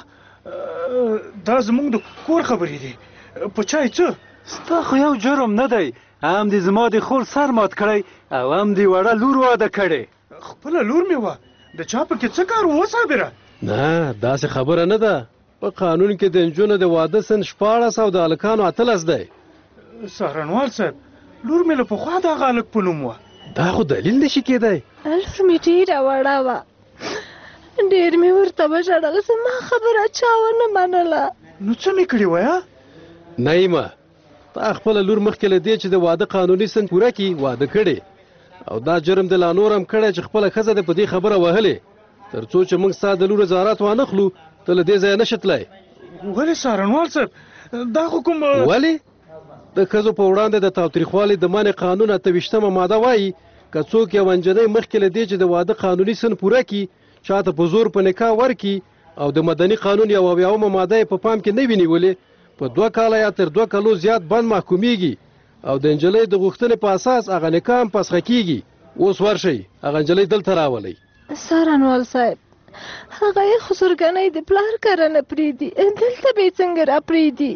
دا زموږ د کور خبرې دي. په چای څه؟ ستا خو یو جرم نه دی، هم دې زما د خور سر مات کړی او هم دې وړه لور واده کړې. خپله لور مې وه، د چا پکې څه کار و صابره؟ نه داسې خبره نه ده. په قانون کې د نجونو د واده سن شپاړس او د هلکانو اتلس دی. څارنوال صاحب لور مې له پخوا دغه هلک په نوم وه. دا خو دلیل نشي کېدی. لور مې ډېره وړه وه، ډېر مې ورته وژړل، زما خبره چا ونه منله. نو څه مې کړي وایه؟ نعیمه تا خپله لور مخکې له دې چې د واده قانوني سن پوره کړي واده کړې او دا جرم دې لا نور هم کړی چې خپله ښځه دې په دې خبره وهلې تر څو چې موږ ستا د لور زارات وانخلو ته له دې ځایه نه شې تللی. ولې څارنوال صاحب دا خو کوم ولې د ښځو په وړاندې د تاوتریخوالي د منع قانون اته ویشتمه ماده وایي که څوک یو نجلۍ مخکې له دې چې د واده قانوني سن پوره کړي چاته په زور په نکاح ورکړي او د مدني قانون یوه اویاومه ماده یې په پام کې نه وي نیولې په دوه کاله یا تر دوه کالو زیات بند محکومیږي او د نجلۍ د غوښتنې په اساس هغه نکاح هم فسخه کیږي. اوس ورشئ هغه نجلۍ دلته راولئ. څارنوال صاحب هغه یې خسرګنۍ د پلار کره نه پرېږدي، دلته به یې څنګه را پرېږدي؟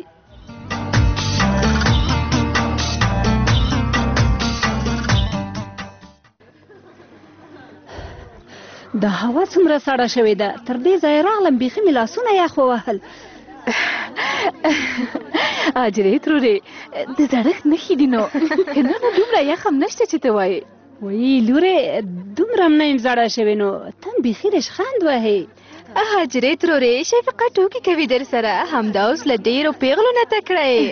دا هوا څومره سړه شوې ده، تر دې ځایه راغلم بیخي مې لاسونه یخ ووهل. اجرې ترورې د زړښت نښې دي نو که نه نو دومره یخ هم نشته چې ته وایې. وایي لورې دومره هم نه یم زړه شوې نو ته هم بیخي رشخند وهې. اجرې ترورې شفقه ټوکې کوي در سره، همدا اوس له ډېرو پیغلو نه تکړه یې.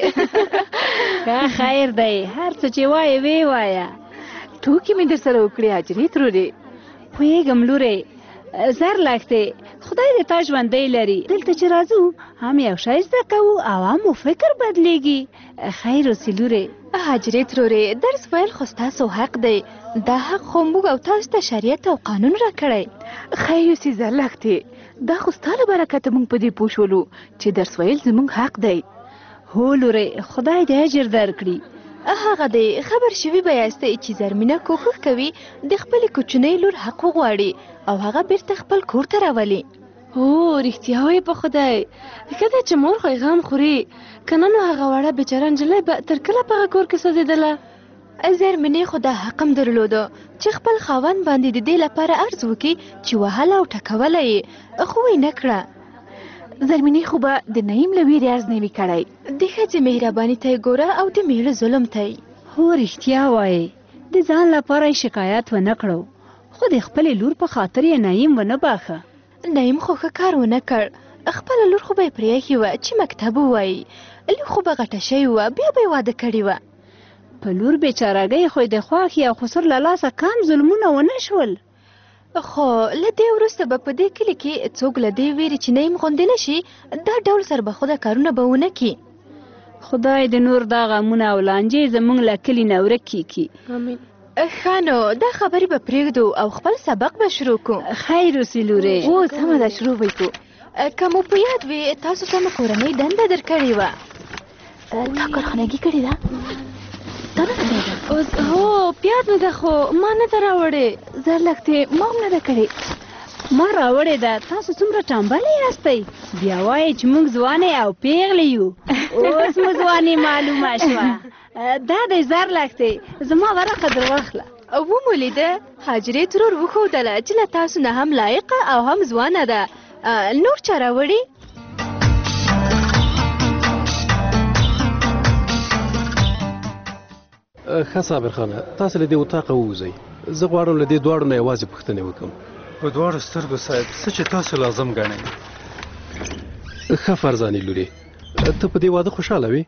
ښه خیر دی، هر څه چې وایې ویې وایه. ټوکې مې در سره وکړې اجرې ترورې. پوهېږم لورې زر لږ دی، خدای دې تا ژوندی لري. دلته چې راځو هم یو شی زده کوو او هم مو فکر بدلیږي. خیر اوسې لورې. هاجرې ترورې درس ویل خو ستاسو حق دی، دا حق خو موږ او تاسو ته شریعت او قانون راکړی. خیر اوسې زر لږ دی، دا خو ستا له برکته موږ په دې پوه شولو چې درس ویل زموږ حق دی. هو لورې خدای دې اجر درکړي. هغه دی خبر شوي به یاستئ چې زرمینه کوښښ کوي د خپلې کوچنۍ لور حق وغواړي او هغه بیرته خپل کور ته راولي. هو رښتیا وایې په خدای، ښه ده چې مور خو غم خوري، که نه نو هغه وړه بېچاره نجلۍ به تر کله په هغه کور کې سوځېدله. زرمینې خو دا حق هم درلوده چې خپل خاوند باندې د دې لپاره عرض وکړي چې وهله او ټکوله یې، خو یې نه کړه. زرمینې خو به د نعیم له ویرې عرض نه وي کړی. د ښځې مهرباني ته یې ګوره او د میړه ظلم ته یې. هو رښتیا وایې، د ځان لپاره یې شکایت ونه کړو خو د خپلې لور په خاطر یې نعیم ونه باښه. نعیم خو ښه کار ونه کړ، خپله لور خو به یې پرېښې وه چې مکتب ووایي، لور خو به غټه شوې وه بیا به یې واده کړې وه. په لور بېچارهګۍ خو د خواښې او خسر له لاسه کم ظلمونه ونه شول. خو له دې وروسته به په دې کلي کې څوک له دې ویرې چې نعیم غوندې نه شي دا ډول سربخوده کارونه به ونه کړي. خدای د نور دا غمونه او لانجې زموږ له کلي نه ورک کړي. امین. ښه نو دا خبرې به پرېږدو او خپل سبق به شروع کړو. خیر اوسې لورې. اوس سمه ده شروع به یې کړو. که مو په یاد وي تاسو ته مو کورنۍ دنده درکړې وه. تا کارخانګي کړې ده؟ تا نه کړې ده؟ هو پیاد مې ده خو ما نه ده راوړې. زر لږ دی ما هم نه ده کړې. ما راوړې ده. تاسو څومره ټمبلې یاستئ، بیا وایئ چې موږ ځوانې او پیغلې یو. اوس مو ځوانې معلومه شوه. دا دی زر لږ دی، زما ورقه در واخله. ومو لیده هاجرې ترور وښودله چې له تاسو نه هم لایقه او هم ځوانه ده. نور چا راوړي؟ ښه صابر خانه تاسو له دې اتاقه ووځئ، زه غواړم له دې دواړو نه یوازې پوښتنې وکړم. په دواړو سترګو صاحب څه چې تاسو لازم ګڼئ. ښه فرزانې لورې ته په دې واده خوشحاله وې؟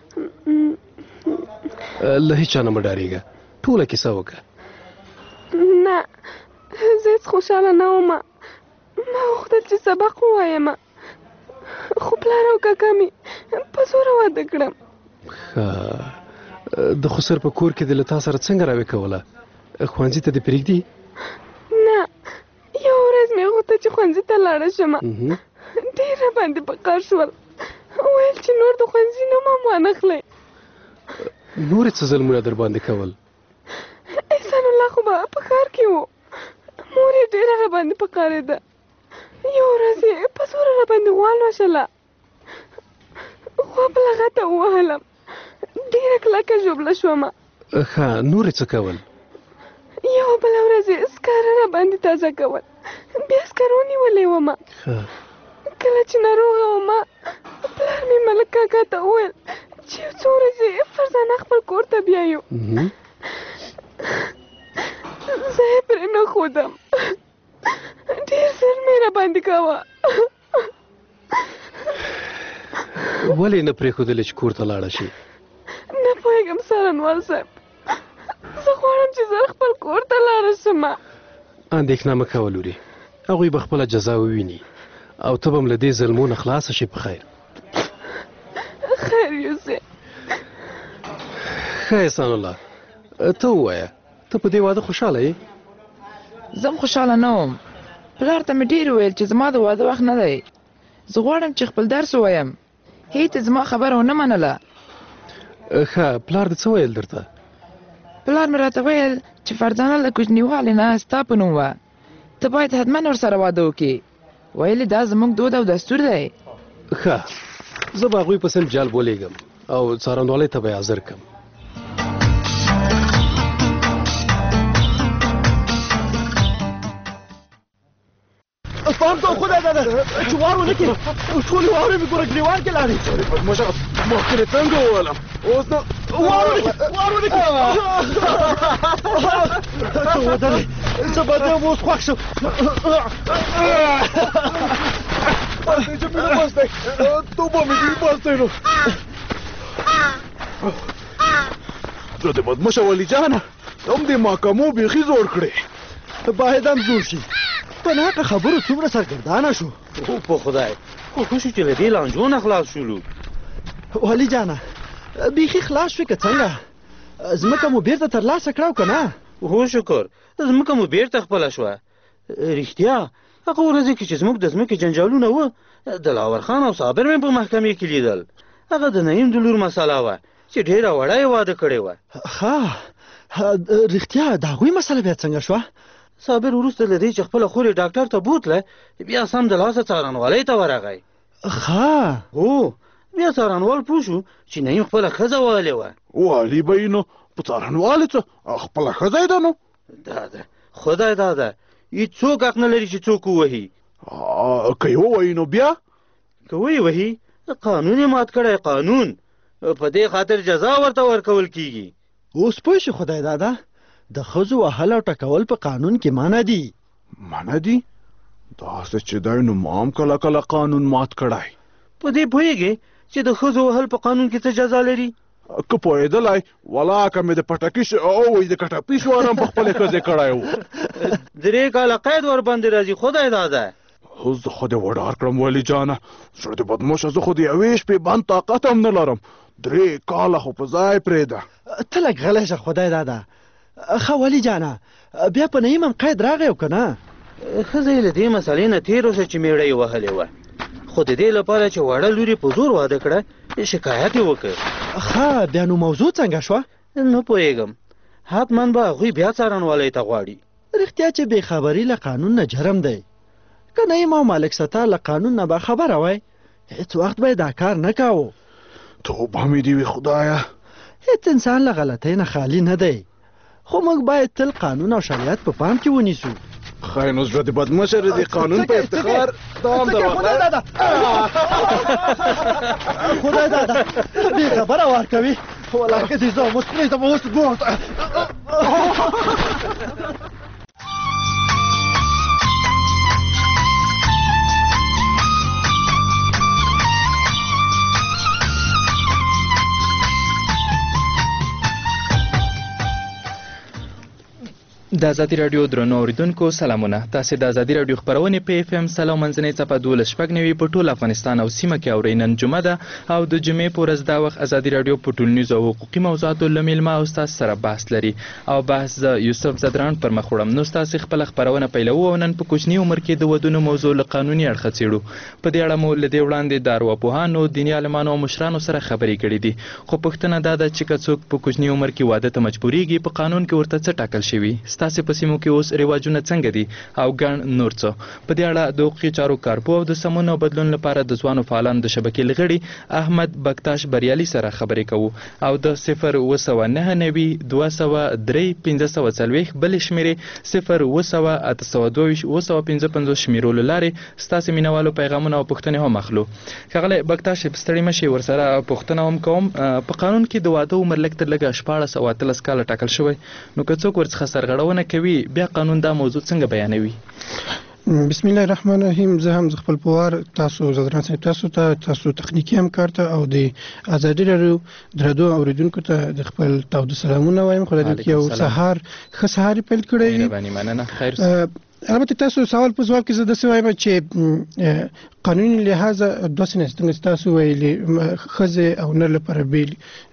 له هیچا نه مه ډارېږه، ټوله کیسه وکړه. نه زه هېڅ خوشحاله نه وم، ما غوښتل چې سبق ووایم خو پلار او کاکا مې په زوره واده کړم. ښه د خسر په کور کې دې له تا سره څنګه راوې کوله؟ ښوونځي ته دې پرېږدي؟ نه یو ورځ مې غوښته چې ښوونځي ته لاړه شم، ډېر راباندې په قهر شول، ویل چې نور د ښوونځي نوم هم وانخلئ. نورې څه ظلمونه در باندې کول؟ احسان الله خو به په ښار کې و، مور یې ډېره راباندې پکارېده، یو ورځ یې په زوره راباندې والوشله، خوا په لغته ووهلم، ډېره کلکه ژوبله شومه. ښه نورې څه کول؟ یوه بله ورځ یې سکاره راباندې تازه کول، بیا سکرو نیولې ومه. کله چې ناروغه ومه پلار مې ملک کاکا ته وویل چې یو څو ورځې فرزانه خپل کور ته بیایو. زه یې پرې نه ښودم، ډېر ظلم یې راباندې کاوه. ولې نه پرېښودلې چې کور ته لاړه شي؟ نه پوهېږم څارنوال صاحب، زه غواړم چې زه خپل کور ته لاړه شم. اندېښنه مه کوه لورې، هغوی به خپله جزا وویني او ته به هم له دې ظلمو نه خلاصه شي په خیر. خیر یوسف. ښه احسان الله، ته ووایه ته په دې واده خوشحاله یې؟ زه هم خوشحاله نه وم، پلار ته مې ډېر وویل چې زما د واده وخت نه دی، زه غواړم چې خپل درس ووایم، هېڅ یې زما خبره ونه منله. ښه پلار دې څه ویل درته؟ پلار مې راته ویل چې فرزانه له کوچنیوالي نه ستا په نوم وه، ته باید حتما ورسره واده وکړې، ویلې دا زموږ دود او دستور دی. ښه زه به هغوی په صنف جال بولېږم او څارنوالۍ ته به یې حاضر کړم. پام کوه خدای دادا چې وار ونه کړي، ټولې واورې مې ګوره ګریوان کې لاړې. بدماشه مخکې دې څنګه وویلم، اوس نو وار ونه کړي، وار ونه کړي. ته ودرې، زه به دې اوس خوښ شم. بس دی چې مینه بس دی، توبه مې دې بس دی نو. زه دې بدماشه ولي جانه هم دې محکمو بیخي زوړ کړې. باید هم زوړ شي، په ناکه خبرو څومره سرګردانه شو. او په خدای خو ښه شو چې له دې لانجو نه خلاص شولو. والي جانه بیخي خلاص شوې که څنګه؟ ځمکه مو بیرته ترلاسه کړه او که نه؟ هو شکر ځمکه مو بیرته خپله شوه. رښتیا هغه ورځې کې چې زموږ د ځمکې جنجالونه وه، دلاور خان او صابر مې په محکمې کې لیدل. هغه د نعیم د لور مسله وه چې ډېره وړه یې واده کړې وه. ښه رښتیا د هغوی مسله بیا څنګه شوه؟ صابر وروسته له دې چې خپله خور یې ډاکټر ته بوتله، بیا سم د لاسه څارنوالۍ ته ورغی. ښه هو بیا څارنوال پوه شو چې نعیم خپله ښځه وهلې وه. والي به یې نو په څارنوالې څه خپله ښځه یې ده نو. دا ده خدای دا ده، هېڅوک حق نه لري چې څوک ووهي. که یې ووهي نو بیا؟ که ویې وهي قانون یې مات کړی، قانون په دې خاطر جزا ورته ورکول کېږي. اوس پوه شي خدای دادا، د ښځو وهل او ټکول په قانون کې منع دي. منع دي؟ داسې چې دی نو ما هم کله کله قانون مات کړی. په دې پوهېږې چې د ښځو وهل په قانون کې څه جزا لري؟ که پوهېدلی ولاکه مې د پټکي او د کټپي شوارم په خپلې ښځې کړی و. درې کاله قید ورباندې راځي. خدای داده اوس زه خو دې وډار کړم والي جانه، زړه دې بدموشه، زه خو د یوې شپې بند طاقت هم نه لرم. درې کاله خو په ځای پرېږده. ته لږ غلی شه خدای داده. ښه والي جانه بیا په نعیم هم قید راغی او که نه؟ ښځه یې له دې مسلې نه تېره شوه چې مېړه یې وهلې وه، خو د دې لپاره چې وړه لور یې په زور واده کړه شکایت یې وکړ. ښه بیا نو موضوع څنګه شوه؟ نه پوهېږم، حتما به هغوی بیا څارنوالۍ ته غواړي. رښتیا چې بېخبري له قانون نه جرم دی. که نعیم او مالک ستار له قانون نه باخبره وای، هېڅ وخت به یې دا کار نه کاوه. توبه مې دې وي خدایه. هېڅ انسان له غلطۍ نه خالي نه دی، خو موږ باید تل قانون او شریعت په پام کې ونیسو. خیر نو زړه دې بدمشه د قانون په افتخار دوام دروازه. خدای دادا خدای دادا بې خبره وار کوي. ولاکه دې زه اوس پرېږدم اوس ګوره. د ازادي راډیو درنو اوریدونکو سلامونه. تاسو د ازادي راډیو خبرونه په اف ام سلام منځنۍ صفه دولس شپږ نوي په ټول افغانستان او سیمه کې اورئ. نن جمعه ده او د جمعې په ورځ دا وخت ازادي راډیو په ټولنیزو او حقوقي موضوعاتو له میلمه او استاد سره بحث لري او بحث د یوسف زدران پر مخ وړم. نو تاسو خپل خبرونه پیلوو او نن په کوچني عمر کې د ودونو موضوع له قانوني اړخه څېړو. په دې اړه مو له دې وړاندې د ارواپوهانو، دیني عالمانو او مشرانو سره خبرې کړې دي. خو پوښتنه دا ده چې که څوک په کوچني عمر کې واده ته مجبورېږي، په قانون کې ورته څه ټاکل شوي؟ ستاسو په سیمو کې اوس رواجونه څنګه دي او ګڼ نور څه؟ په دې اړه د حقوقي چارو کارپوه او د سمون او بدلون لپاره د ځوانو فعالانو د شبکې لغړي احمد بکتاش بریالي سره خبرې کوو او د صفر اوه سوه نهه نوي دوه سوه درې پنځه سوه څلوېښت بلې شمېرې صفر اوه سوه اته سوه دوه ویشت اوه سوه پنځه پنځوس شمېرو له لارې ستاسې مینهوالو پیغامونه او پوښتنې هم اخلو. ښاغلی بکتاش ستړي مه شئ، ورسره پوښتنه هم کوم. په قانون کې د واده عمر لږ تر لږه شپاړس او اتلس کاله ټاکل شوی، نو که څوک ورڅخه سرغړونه کوي بیا قانون دا موضوع څنګه بیانوي؟ بسم الله الرحمن الرحیم. زه هم خپل پوار تاسو زدران صاحب تاسو ته تاسو تخنیکی همکار ته او د ازادي راډیو درنو اوریدونکو ته د خپل تاوده سلامونه وایم. خو د یو سهار ښه سهار پیل کړی وي. مهرباني مننه. خیر. البته تاسو سوال په ځواب کې زه داسې وایم چې قانوني لحاظ دوه څه څنګه تاسو ویلي ښځې او نر لپاره بیل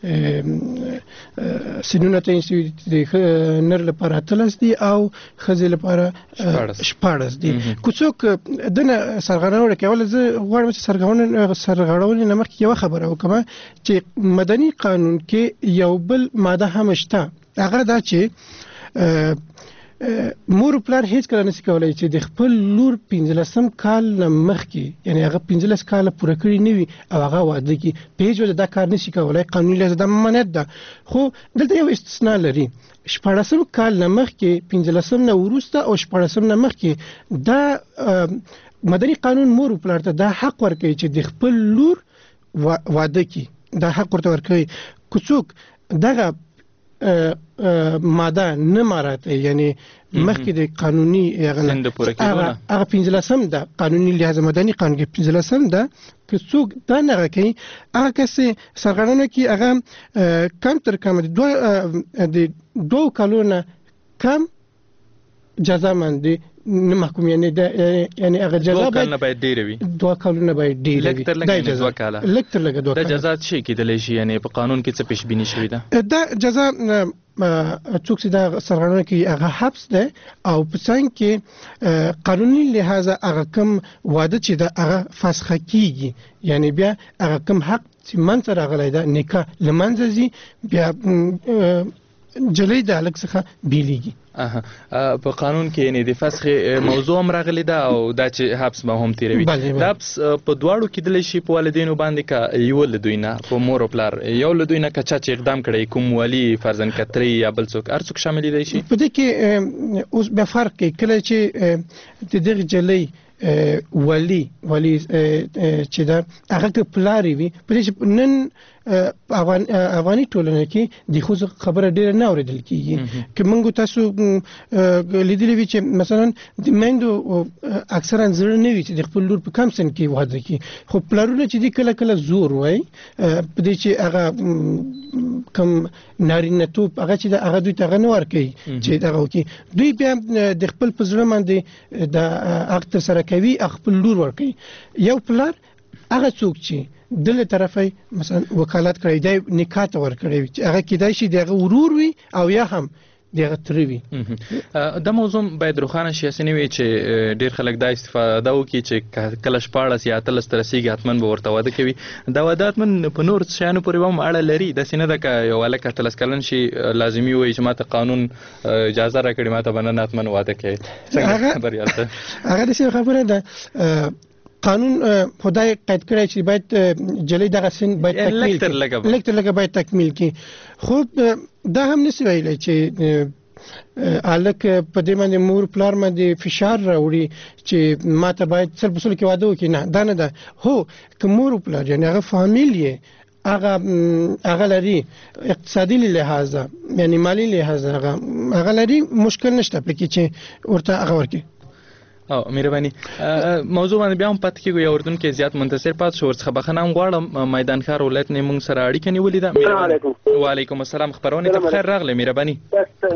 سنونه تعین شوي دي، نر لپاره اتلس دي او ښځې لپاره شپاړس دي. که څوک دنه سرغړونه کوله، زه غواړم چې سرغړونه سرغړونې نه مخکې یوه خبره وکړم چې مدني قانون کې یو بل ماده هم شته. هغه دا چې مور پلار هیڅ کله نشي کولای چې د خپل لور پنځلسم کال نه مخکې، یعنی هغه پنځلس کاله پوره کړي نه وي او هغه واده کړي، په هیڅ وجه دا کار نشي کولای. قانوني لحاظ دا ممانعت ده. خو دلته یو استثناء لري. شپاړسم کال نه مخکې، پنځلسم نه وروسته او شپاړسم نه مخکې دا مدني قانون مور پلار ته دا حق ورکوي چې د خپل لور واده کړي. دا حق ورته ورکوي. که څوک دغه ماده نه مراته، یعنی مخکې د قانوني هغه پنځلسم ده، قانوني لحاظ مدني قانون کې پنځلسم ده، که څوک دا نه کوي هغه کس سرغړونه کوي هغه کم تر کم د دوه کالو نه کم جزا مندي نه محکوم، یعنی د یعنی هغه جزا باید ډیره وي. دوه کالونه باید ډیره وي. لږ تر لږه دوه کاله. لږ تر لږه دوه کاله. د جزا څه کېدلی شي؟ یعنی په قانون کې څه پیش بیني شوې ده؟ دا جزا څوک چې دا سرغړونه کوي هغه حبس ده او په څنګ کې قانوني لحاظ هغه کم واده چې دا هغه فسخه کیږي، یعنی بیا هغه کم حق چې منځ راغلی ده نکاح له منځه ځي، بیا جلۍ د هلک څخه بیلیږي. په قانون کې یعنی د فسخ موضوع هم راغلی ده او دا چې حبس به هم تیروي. دا حبس په دواړو کېدلی شي، په والدینو باندې که یو له دوی نه، په مور او پلار یو له دوی نه که چا چې اقدام کړی، کوم والي فرضاً کتري یا بل څوک، هر څوک شاملېدی شي. په دې کې اوس بیا فرق کوي. کله چې د دغې جلۍ ولی ولی چې دا هغه که پلاری وي، په دې چې نن افغاني ټولنه کې د ښځو خبره ډېره نه اورېدل کېږي. که موږ تاسو لیدلی وي چې مثلا د میندو اکثرا زړه نه وي چې د خپل لور په کم سن کې واده کړي، خو پلارونه چې دي کله کله زور وایي په دې چې هغه کم نارینه‌توب هغه چې هغه دوی ته هغه نه ورکوي چې دغه وکړي. دوی بیا د خپل په زړه باندې د حق ترسره کوي، خپل لور ورکوي. یو پلار هغه څوک چې دله طرفه مثلا وکالت کړی دی، نکاح ته ورکړی وي، چې هغه کېدای شي دغه ورور وي او یا هم دغه تره وي. دا موضوع باید روښانه شي، هسې نه وي چې ډېر خلک دا استفاده وکړي چې کله شپاړس یا اتلس ته رسېږي حتمن به ورته واده کوي. دا واده حتمن په نور شیانو پورې به هم اړه لري. داسې نه ده که یو هلک اتلس کلن شي لازمي وایي چې ما ته قانون اجازه راکړې، ما ته به نن حتمن واده کوي. څنګه خبر یاست؟ هغه داسې خبره ده. قانون خدای قید کړی چې باید جلۍ دغه سن باید تکمیل کړي، لږ تر لږه باید تکمیل کړي. خو دا هم نشي ویلی چې هلک په دې باندې مور پلار باندې فشار راوړي چې ما ته باید سل په سلو کې واده وکړي. نه، دا نه ده. هو که مور پلار یعنې هغه فامیل یې هغه هغه لري اقتصادي لحاظ یعنی مالی لحاظ هغه هغه لري، مشکل نشته پکې چې ورته هغه ورکړي. او مهرباني موضوع باندې بیا هم پاتې کېږو. یو اردوونکی زیات منتصر پاتې شو، ورڅخه بخښنه هم غواړم. میدان ښار ولایت نه موږ سره اړیکه نیولې ده. السلام علیکم. وعلیکم السلام. خپرونې ته بخیر راغلی. مهرباني.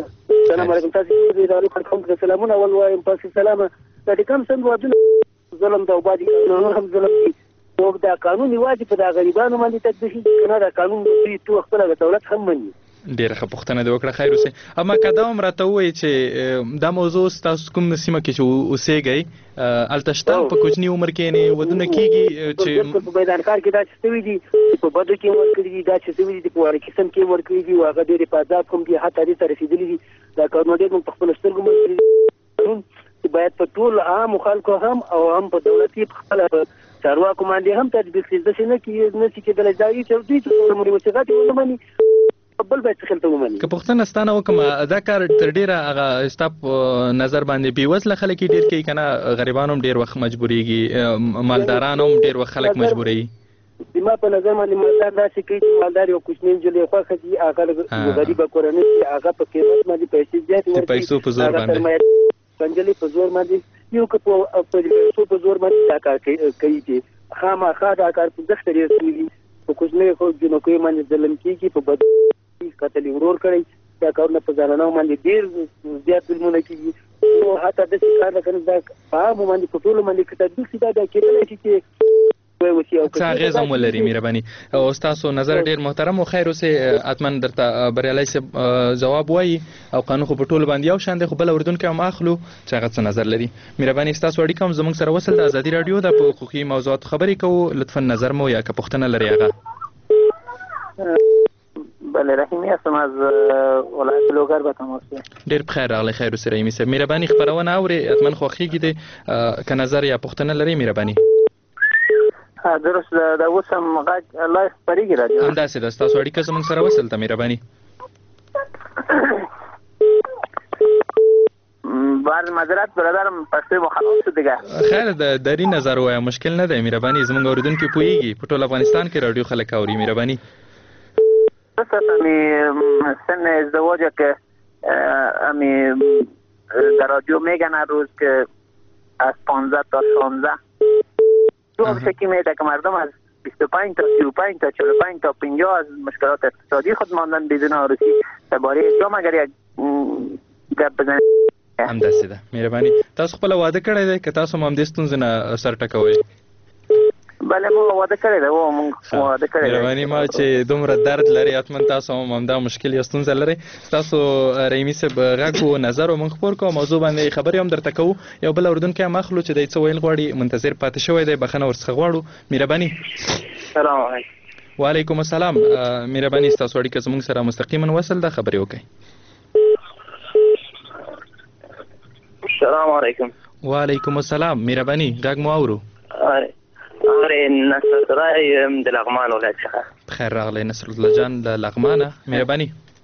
السلام علیکم تاسو دې د اړیکو کوم سلامونه اول وایم پس سلام د کوم څنګه وځو ظلم دا وبادي نو هم ظلم او دا قانوني واجب د غریبانو باندې تطبیق کنه دا قانون دوی تو خپل د دولت هم مني ډیره ښه پوښتنه دې وکړه خیر اوسې اما که دا هم راته ووایي چې دا موضوع ستاسو کوم سیمه کې چې اوسېږئ هلته شته په کوچني عمر کې یعنې ودونه کېږي چې په میدان ښار کې دا چې شوي دي په بدو کې ورکړي دي دا چې شوي دي په وړه قسم کې ورکړي دي او هغه ډېرې په عذاب کوم دي حتی دې ته رسېدلي دي دا کارونه ډېر موږ په خپلو سترګو منځ چې باید په ټول عامو خلکو هم او هم په دولتي په خپله چارواکو باندې هم تطبیق شي داسې نه کې نه شي کېدلی دا چې دوی چې عمري وثیقات یې ونه مني بل باید څه خلته ومني که پوښتنه ستانه وکړم دا کار تر ډېره هغه ستا په نظر باندې بېوزله خلک یې ډېر کوي که نه غریبان هم ډېر وخت مجبورېږي مالداران هم ډېر وخت خلک مجبوروي زما په نظر باندې مالدار داسې کوي چې مالدار یو کوچنۍ نجلۍ خوښه دي هغه غریبه کورنۍ چې هغه په قیمت باندې پیسې زیاتې ورکړي پیسو په زور باندې نجلۍ په زور باندې یو که په پیسو په زور باندې دا کار کوي چې خامخا دا کار په دښته ډېر کېږي په کوچنۍ خو جنکیو باندې ظلم کېږي په بد قتل ورور کړی دا کارونه په ځانانو باندې ډېر زیات ظلمونه کېږي او حتی داسې کار ده که نه دا په عامو باندې په ټولو باندې که تطبیق شي دا بیا کېدلی شي چې څه اغېز هم ولري مهرباني او ستاسو نظر ډېر محترم او خیر اوسې حتما درته بریالی صاحب ځواب وایي او قانون خو په ټولو باندې یو شان دی خو بله اردن کې هم اخلو چې هغه څه نظر لري مهرباني ستاسو اړیکه هم زموږ سره وصل د ازادي راډیو د په حقوقي موضوعاتو خبرې کوو لطفا نظر مو یا که پوښتنه لري هغه بله رحیمی هستم از ولایت لوګر به تماس یم ډېر بخیر راغلی خیر اوسې رحیمي صاحب مهرباني خپرونه اورې حتما خوښېږي دی که نظر یا پوښتنه لري مهرباني درست دا اوس هم غږ لایف خپرېږي راډیو همداسې ده ستاسو اړیکه زموږ سره وصل ته مهرباني بعد معذرت برادرم پښتو مو خلاص شو دیگه خیر د دری نظر وایه مشکل نه دی مهرباني زموږ اورېدونکي پوهېږي په ټول افغانستان کې راډیو خلک اوري مهرباني امی سن ازدواج که امی در رادیو میگن هر روز که از پانزده تا شانزده تو شکی میده که مردم از بیست و پنج تا سی و پنج تا چهل و پنج تا پنجاه از مشکلات اقتصادی خود ماندن بدون آرزوی درباره اسلام اگر یک گپ بزنید همداسې ده مهرباني تاسو خپله واده کړی دی که تاسو هم همدې ستونزې نه سر ټکوئ بله مو واده کړی دی او موږ واده کړی دی مهرباني ما چې دومره درد لري حتما تاسو هم همدا مشکل یا ستونزه لرئ تاسو رحیمي صاحب غږ و نظر مونږ خپور کوو موضوع باندې خبرې هم درته کوو یو بل اورېدونکی هم اخلو چې دی څه ویل غواړي منتظر پاتې شوی دی بخښنه ورڅخه غواړو مهرباني سلام علیکم وعلیکم السلام مهرباني ستاسو اړیکه زموږ سره مستقیما وصل ده خبرې وکړئ السلام علیکم وعلیکم السلام مهرباني غږ مو اورو آره نصر الله یم د لغمان ولایت څخه خیر راغلی نصر الله جان د لغمانه مهرباني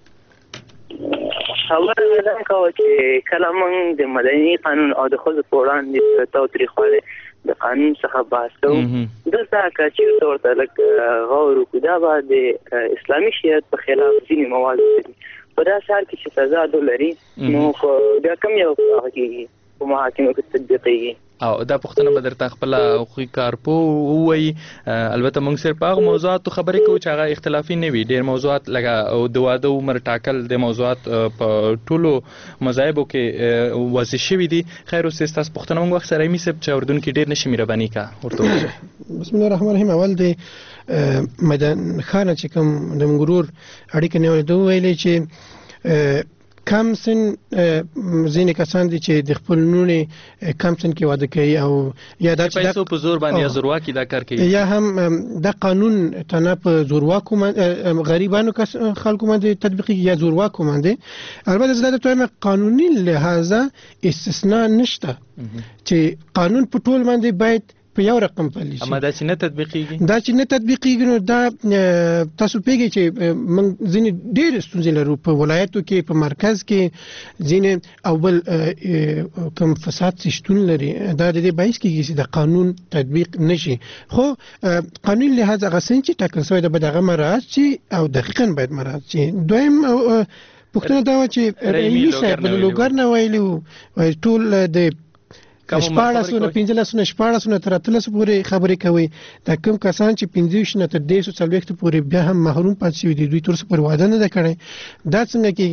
خبره مې دا کوه چې کله موږ د مدني قانون او د ښځو په وړاندې د تاوتریخوالي د قانون څخه بحث کوو دلته که چېرته ورته لږ غور وکړو دا به د اسلامي شریعت په خلاف ځینې مواد لري په داسې حال کې چې سزا دو لري نو بیا کوم یو هغه کېږي په محاکمو کې تطبیقېږي او دا پوښتنه به درته خپله حقوقي کارپوه ووایي البته موږ صرف په هغو موضوعاتو خبرې کوو چې هغه اختلافي نه وي ډېر موضوعات لکه د واده عمر ټاکل د موضوعات په ټولو مذاهبو کې واضح شوي دي خیر اوس ستاسو پوښتنه موږ وخت سره رحیمي صاحب چې اورېدونکي ډېر نه شي مهرباني کا ورته بسم الله الرحمن الرحیم اول د میدان ښار نه چې کوم د موږ ورور اړیکه نیولې ده وویلې چې کم سن ځینې کسان دي چې د خپل لوڼې کم سن کې واده کوي او یا دا چې پیسو په زور باندې یا زورواکي دا کار کوي یا هم دا قانون تنه په زورواکو غریبانو خلکو باندې تطبیقي یا زورواکو باندې البته زه دا ته قانوني لحاظه استثناء نشته چې قانون په ټول باندې باید په یو رقم پلی شي اما دا چې نه تطبیقیږي دا چې نه تطبیقیږي نو دا تاسو پیږئ چې موږ ځینې ډېرې ستونزې لرو په ولایتو کې په مرکز کې ځینې او بل کوم فساد چې شتون لري دا د دې باعث کېږي چې د قانون تطبیق نشي خو قانون لحاظ هغه څه چې ټاکل شوی ده باید هغه مراعات شي او دقیقا باید مراعات شي دویم پوښتنه دا وه چې رحیمي صاحب د لوګر نه ویلي وو ټول د شپاړسونه پنځلسونه شپاړسونه تر اتلسو پورې خبرې کوي دا کوم کسان چې پنځه ویشت نه تر دېرشو څلوېښتو پورې بیا هم محروم پاتې شوي دي دوی تر اوسه پورې واده نه ده کړی دا څنګه کېږي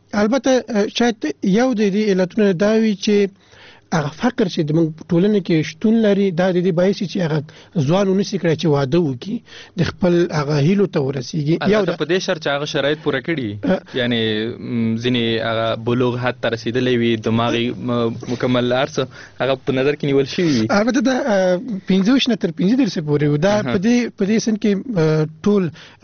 البته شاید یو د دې علتونه دا وي چې هغه فقر چې د موږ ټولنه کې شتون لري دا د دې باعث چې هغه ځوان ونسي کړي چې واده وکړي د خپل هغه هیلو ته ورسیږي یو په دې شرط چې هغه شرایط پوره کړي یعنی ځینې هغه بلوغ حد ته رسیدلی وي دماغي مکمل ارڅ هغه په نظر کې نیول شوي وي. البته دا پنځه ویشت نه تر پنځه دېرش پورې و دا په دې په دې سن کې ټول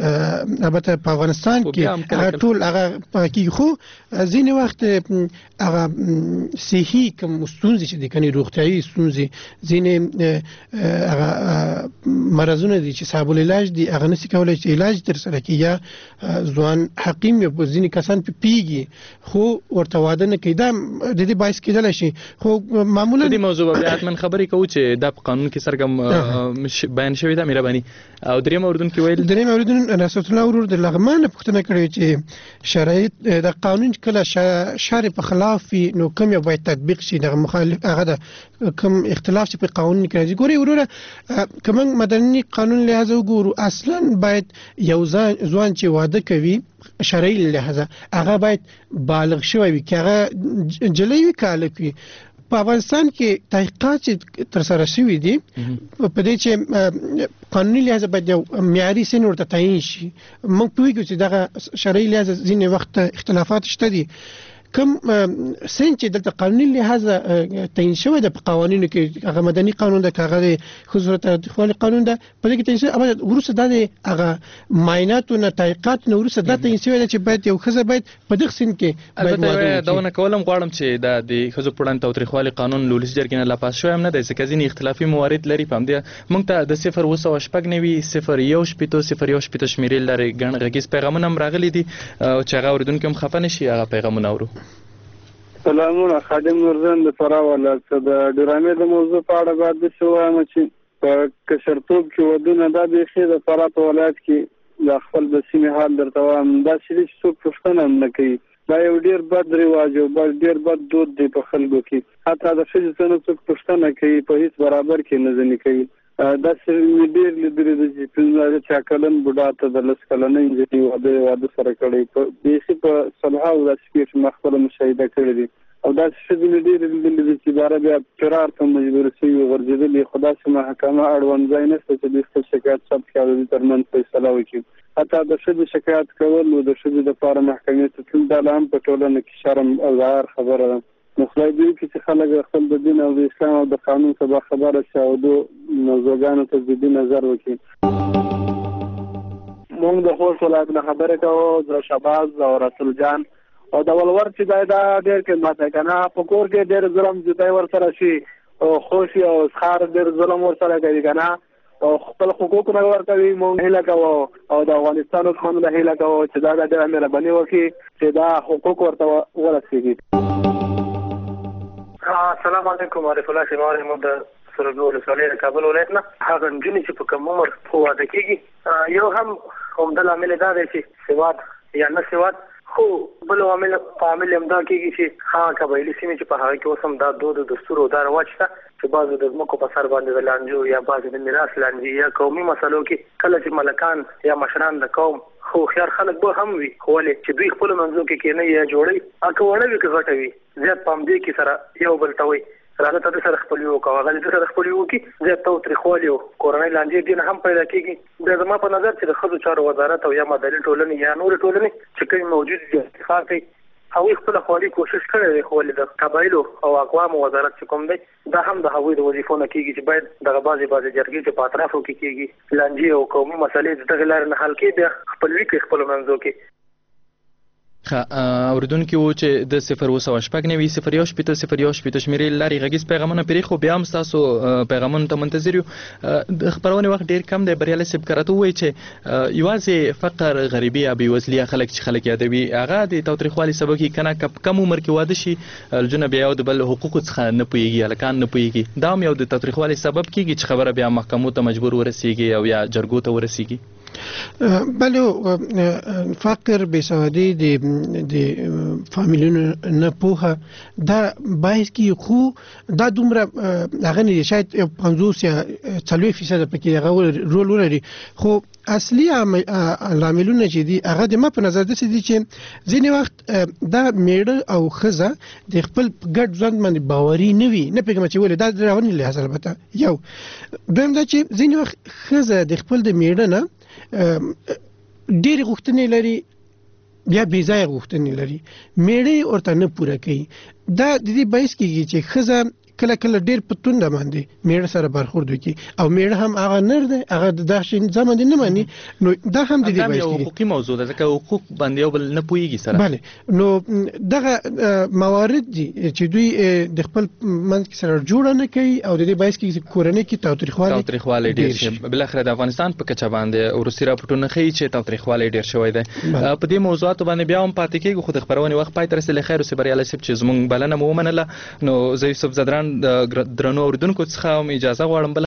البته په افغانستان کې ټول هغه کې خو ځینې وخت هغه صحي کوم ستونزې چې د کني روغتيایي ستونزې ځینې هغه مرزونه دي چې صاحب العلاج دي هغه نشي کولای چې علاج تر سره کړي یا ځوان حکیم یا ځینې کسان په پیږي خو ورته واده نه کوي دا د دې باعث کېدل شي خو معمولا د موضوع به حتمن خبرې کوو چې دا په قانون کې سرګم بیان شوی دا مهرباني او دریم اوردون کې ویل دریم اوردون رسول الله ورور د لغمان پوښتنه کړې چې شرایط د قانون کله شارع په خلاف نو کوم یو باید تطبیق شي د مخالف هغه د کوم اختلاف چې په قانون کې راځي ګوري وروره کوم مدني قانون لحاظ وګورو اصلا باید یو ځوان چې واده کوي شرعي لحاظ هغه باید بالغ شوی وي چې هغه جلوي وي کالک وي. په افغانستان کې تحقیقات چې تر سره شوي دي په دې چې قانوني لحاظ باید یو معیاري سن ورته تعیین شي. موږ پوهیږو چې دغه شرعي لحاظ ځینې وخت اختلافات شته دي کوم سن چې دلته قانوني لحاظ تعیین شوی د قوانینو کې هغه مدني قانون د کاغذ خصوصا د قانون د په دې کې تعیین شوی اوبه ورسره د هغه معایناتو نه تحقیقات نه ورسره د تعیین شوی چې باید یو خزه باید په دغه سن کې البته دا ونه کولم غواړم چې د د خزو پړن توتریخوالي قانون لولس جرګې نه لاپاس شوی هم نه د ځکه اختلافي موارد لري په دې موږ ته د صفر وسو شپږ نوي صفر یو شپږ صفر یو شپږ شمیرل لري ګڼ غږیز پیغامونه هم راغلي دي چې هغه اوریدونکو هم خفه نشي هغه پیغامونه اورو. سلامونه خادم نورزن د فرا ولاته د ډرامې د موضوع په اړه باندې شو وایم چې په کشرتوب کې ودونه دا به خې د فرا په ولایت کې د خپل د سیمې حال درته وایم دا چې څوک پښتنه نه کوي دا یو ډیر بد رواج او ډیر بد دود دی په خلکو کې حتی د ښځې څخه څوک پښتنه کوي په هیڅ برابر کې نه ځنی کوي دا چې ډیر لیدل دي چې چې کلن بوډا ته د لس کلنې چې واده واده سره کړي په دې په صلاح او د سپیټ مخبل مشاهده کړی دي او دا چې ډیر لیدل دي چې بار بیا قرار ته مجبور شي ورجدلې خدا سم محکمه اړوند ځای نه چې د خپل شکایت ثبت کړي ترمن فیصله وکړي حتی د شې شکایت کول او د شې د لپاره محکمې ته تل د لام په ټولنه کې شرم او زار خبره ده. نو خدای دې چې خلک خپل د دین او د اسلام او د قانون څخه خبره شي او د نوزګانو ته د دې نظر وکړي. موږ د خپل ولایت نه خبره کوو د شباز او رسول جان او د ولور چې دا ډېر کې ماته کنه په کور کې ډېر ظلم جدای ور سره شي او خوشي او ښار ډېر ظلم ور سره کوي کنه او خپل حقوق نه ورکوي. موږ هیله کوو او د افغانستان حکومت له هیله کوو چې دا د مهرباني وکړي چې دا حقوق ورته ورسیږي. السلام علیکم عارف الله شمال مو د سرګول سولې کابل ولایت نه هغه جنې چې په کوم عمر په واده کېږي یو هم هم د عامل دا دی چې سواد یا نه سواد خو بل عامل عامل هم دا کېږي چې ها قبایلی سیمې چې په هغه کې اوسم دا دود دستور او دا رواج شته چې بعضو د ځمکو په سر باندې د لانجو یا بعضو د میراث لانجې یا قومي مسلو کې کله چې ملکان یا مشران د قوم خو خيار خلک به هم وي خو ولې چې دوی خپل منځو کې کې نه یا جوړي اکه وړه وي که غټوي زیات پام دې کې سره یو بل ته وي راځه ته سره خپل یو کا هغه دې سره خپل یو کې زیات تو تر خولي او کورنۍ لانجې دې هم پیدا کیږي د زما په نظر چې د خزو چارو وزارت او یا مدني ټولنې یا نور ټولنې چې کوم موجود دي اتفاق کوي او خپل خولي کوشش کړي دی خو د قبایلو او اقوام وزارت چې کوم دی دا هم د هغوی د وظیفو نه کیږي چې باید دغه بعضې بعضې جرګې چې په اطرافو کې کیږي لانجې او قومي مسلې د دغې لارې نه حل کړي بیا خپلوي کوي خپلو منځو کې. ښه اورېدونکي وو چې د صفر اوه سوه شپږ نوي صفر یو شپېته صفر یو شپېته شمېرې لارې غږیز پیغامونه پرې خو بیا هم ستاسو پیغامونو ته منتظر یو. د خپرونې وخت ډېر کم دی. بریالی صاحب که راته ووایي چې یوازې فقر غریبي یا بېوزلي یا خلک چې خلک یادوي هغه د تاوتریخوالي سبب کېږي که نه که په کم عمر کې واده شي لجونه بیا یو د بل حقوقو څخه نه پوهېږي هلکان نه پوهېږي دا هم یو د تاوتریخوالي سبب کېږي چې خبره بیا محکمو ته مجبور ورسېږي او یا جرګو ته ورسېږي. بله فقر بېسوادي د فامیلونو نه پوهه دا باعث کیږي خو دا دومره هغه نه شاید پنځوس یا څلوېښت فیصده پکې هغه رول ولري خو اصلي لاملونه چې دي هغه د ما په نظر داسې دي چې ځینې وخت دا میړه او ښځه د خپل ګډ ژوند باندې باوري نه وي نه پوهېږم چې ولې دا د رواني لحاظ البته یو دویم دا چې ځینې وخت ښځه د خپل د میړه نه ډېرې غوښتنې لري بیا بې ځایه غوښتنې لري میړه یې ورته نه پوره کوي دا د دې باعث کېږي چې ښځه کله کله ډېر په تونده باندې میړه سره برخورد وکړي او میړه هم هغه نر دی هغه د دغه شي نظام باندې نه مني نو دا هم د دې باعث کېږي حقوقي موضوع ده ځکه حقوق باندې یو بل نه پوهېږي سره بله نو دغه موارد دي چې دوی د خپل منځ کې سره جوړه نه کوي او د دې باعث کېږي چې کورنۍ کې تاوتریخوالی تاوتریخوالی ډېر شي بالاخره د افغانستان په کچه باندې وروستي راپورټونه ښیي چې تاوتریخوالی ډېر شوی دی په دې موضوعاتو باندې بیا هم پاتې کېږو خو د خپرونې وخت پای ته رسېدلی خیر اوسې بریالی صاحب چې زموږ بلنه مو ومنله نو زه یوسف زدران د درنو اورېدونکو څخه هم اجازه غواړم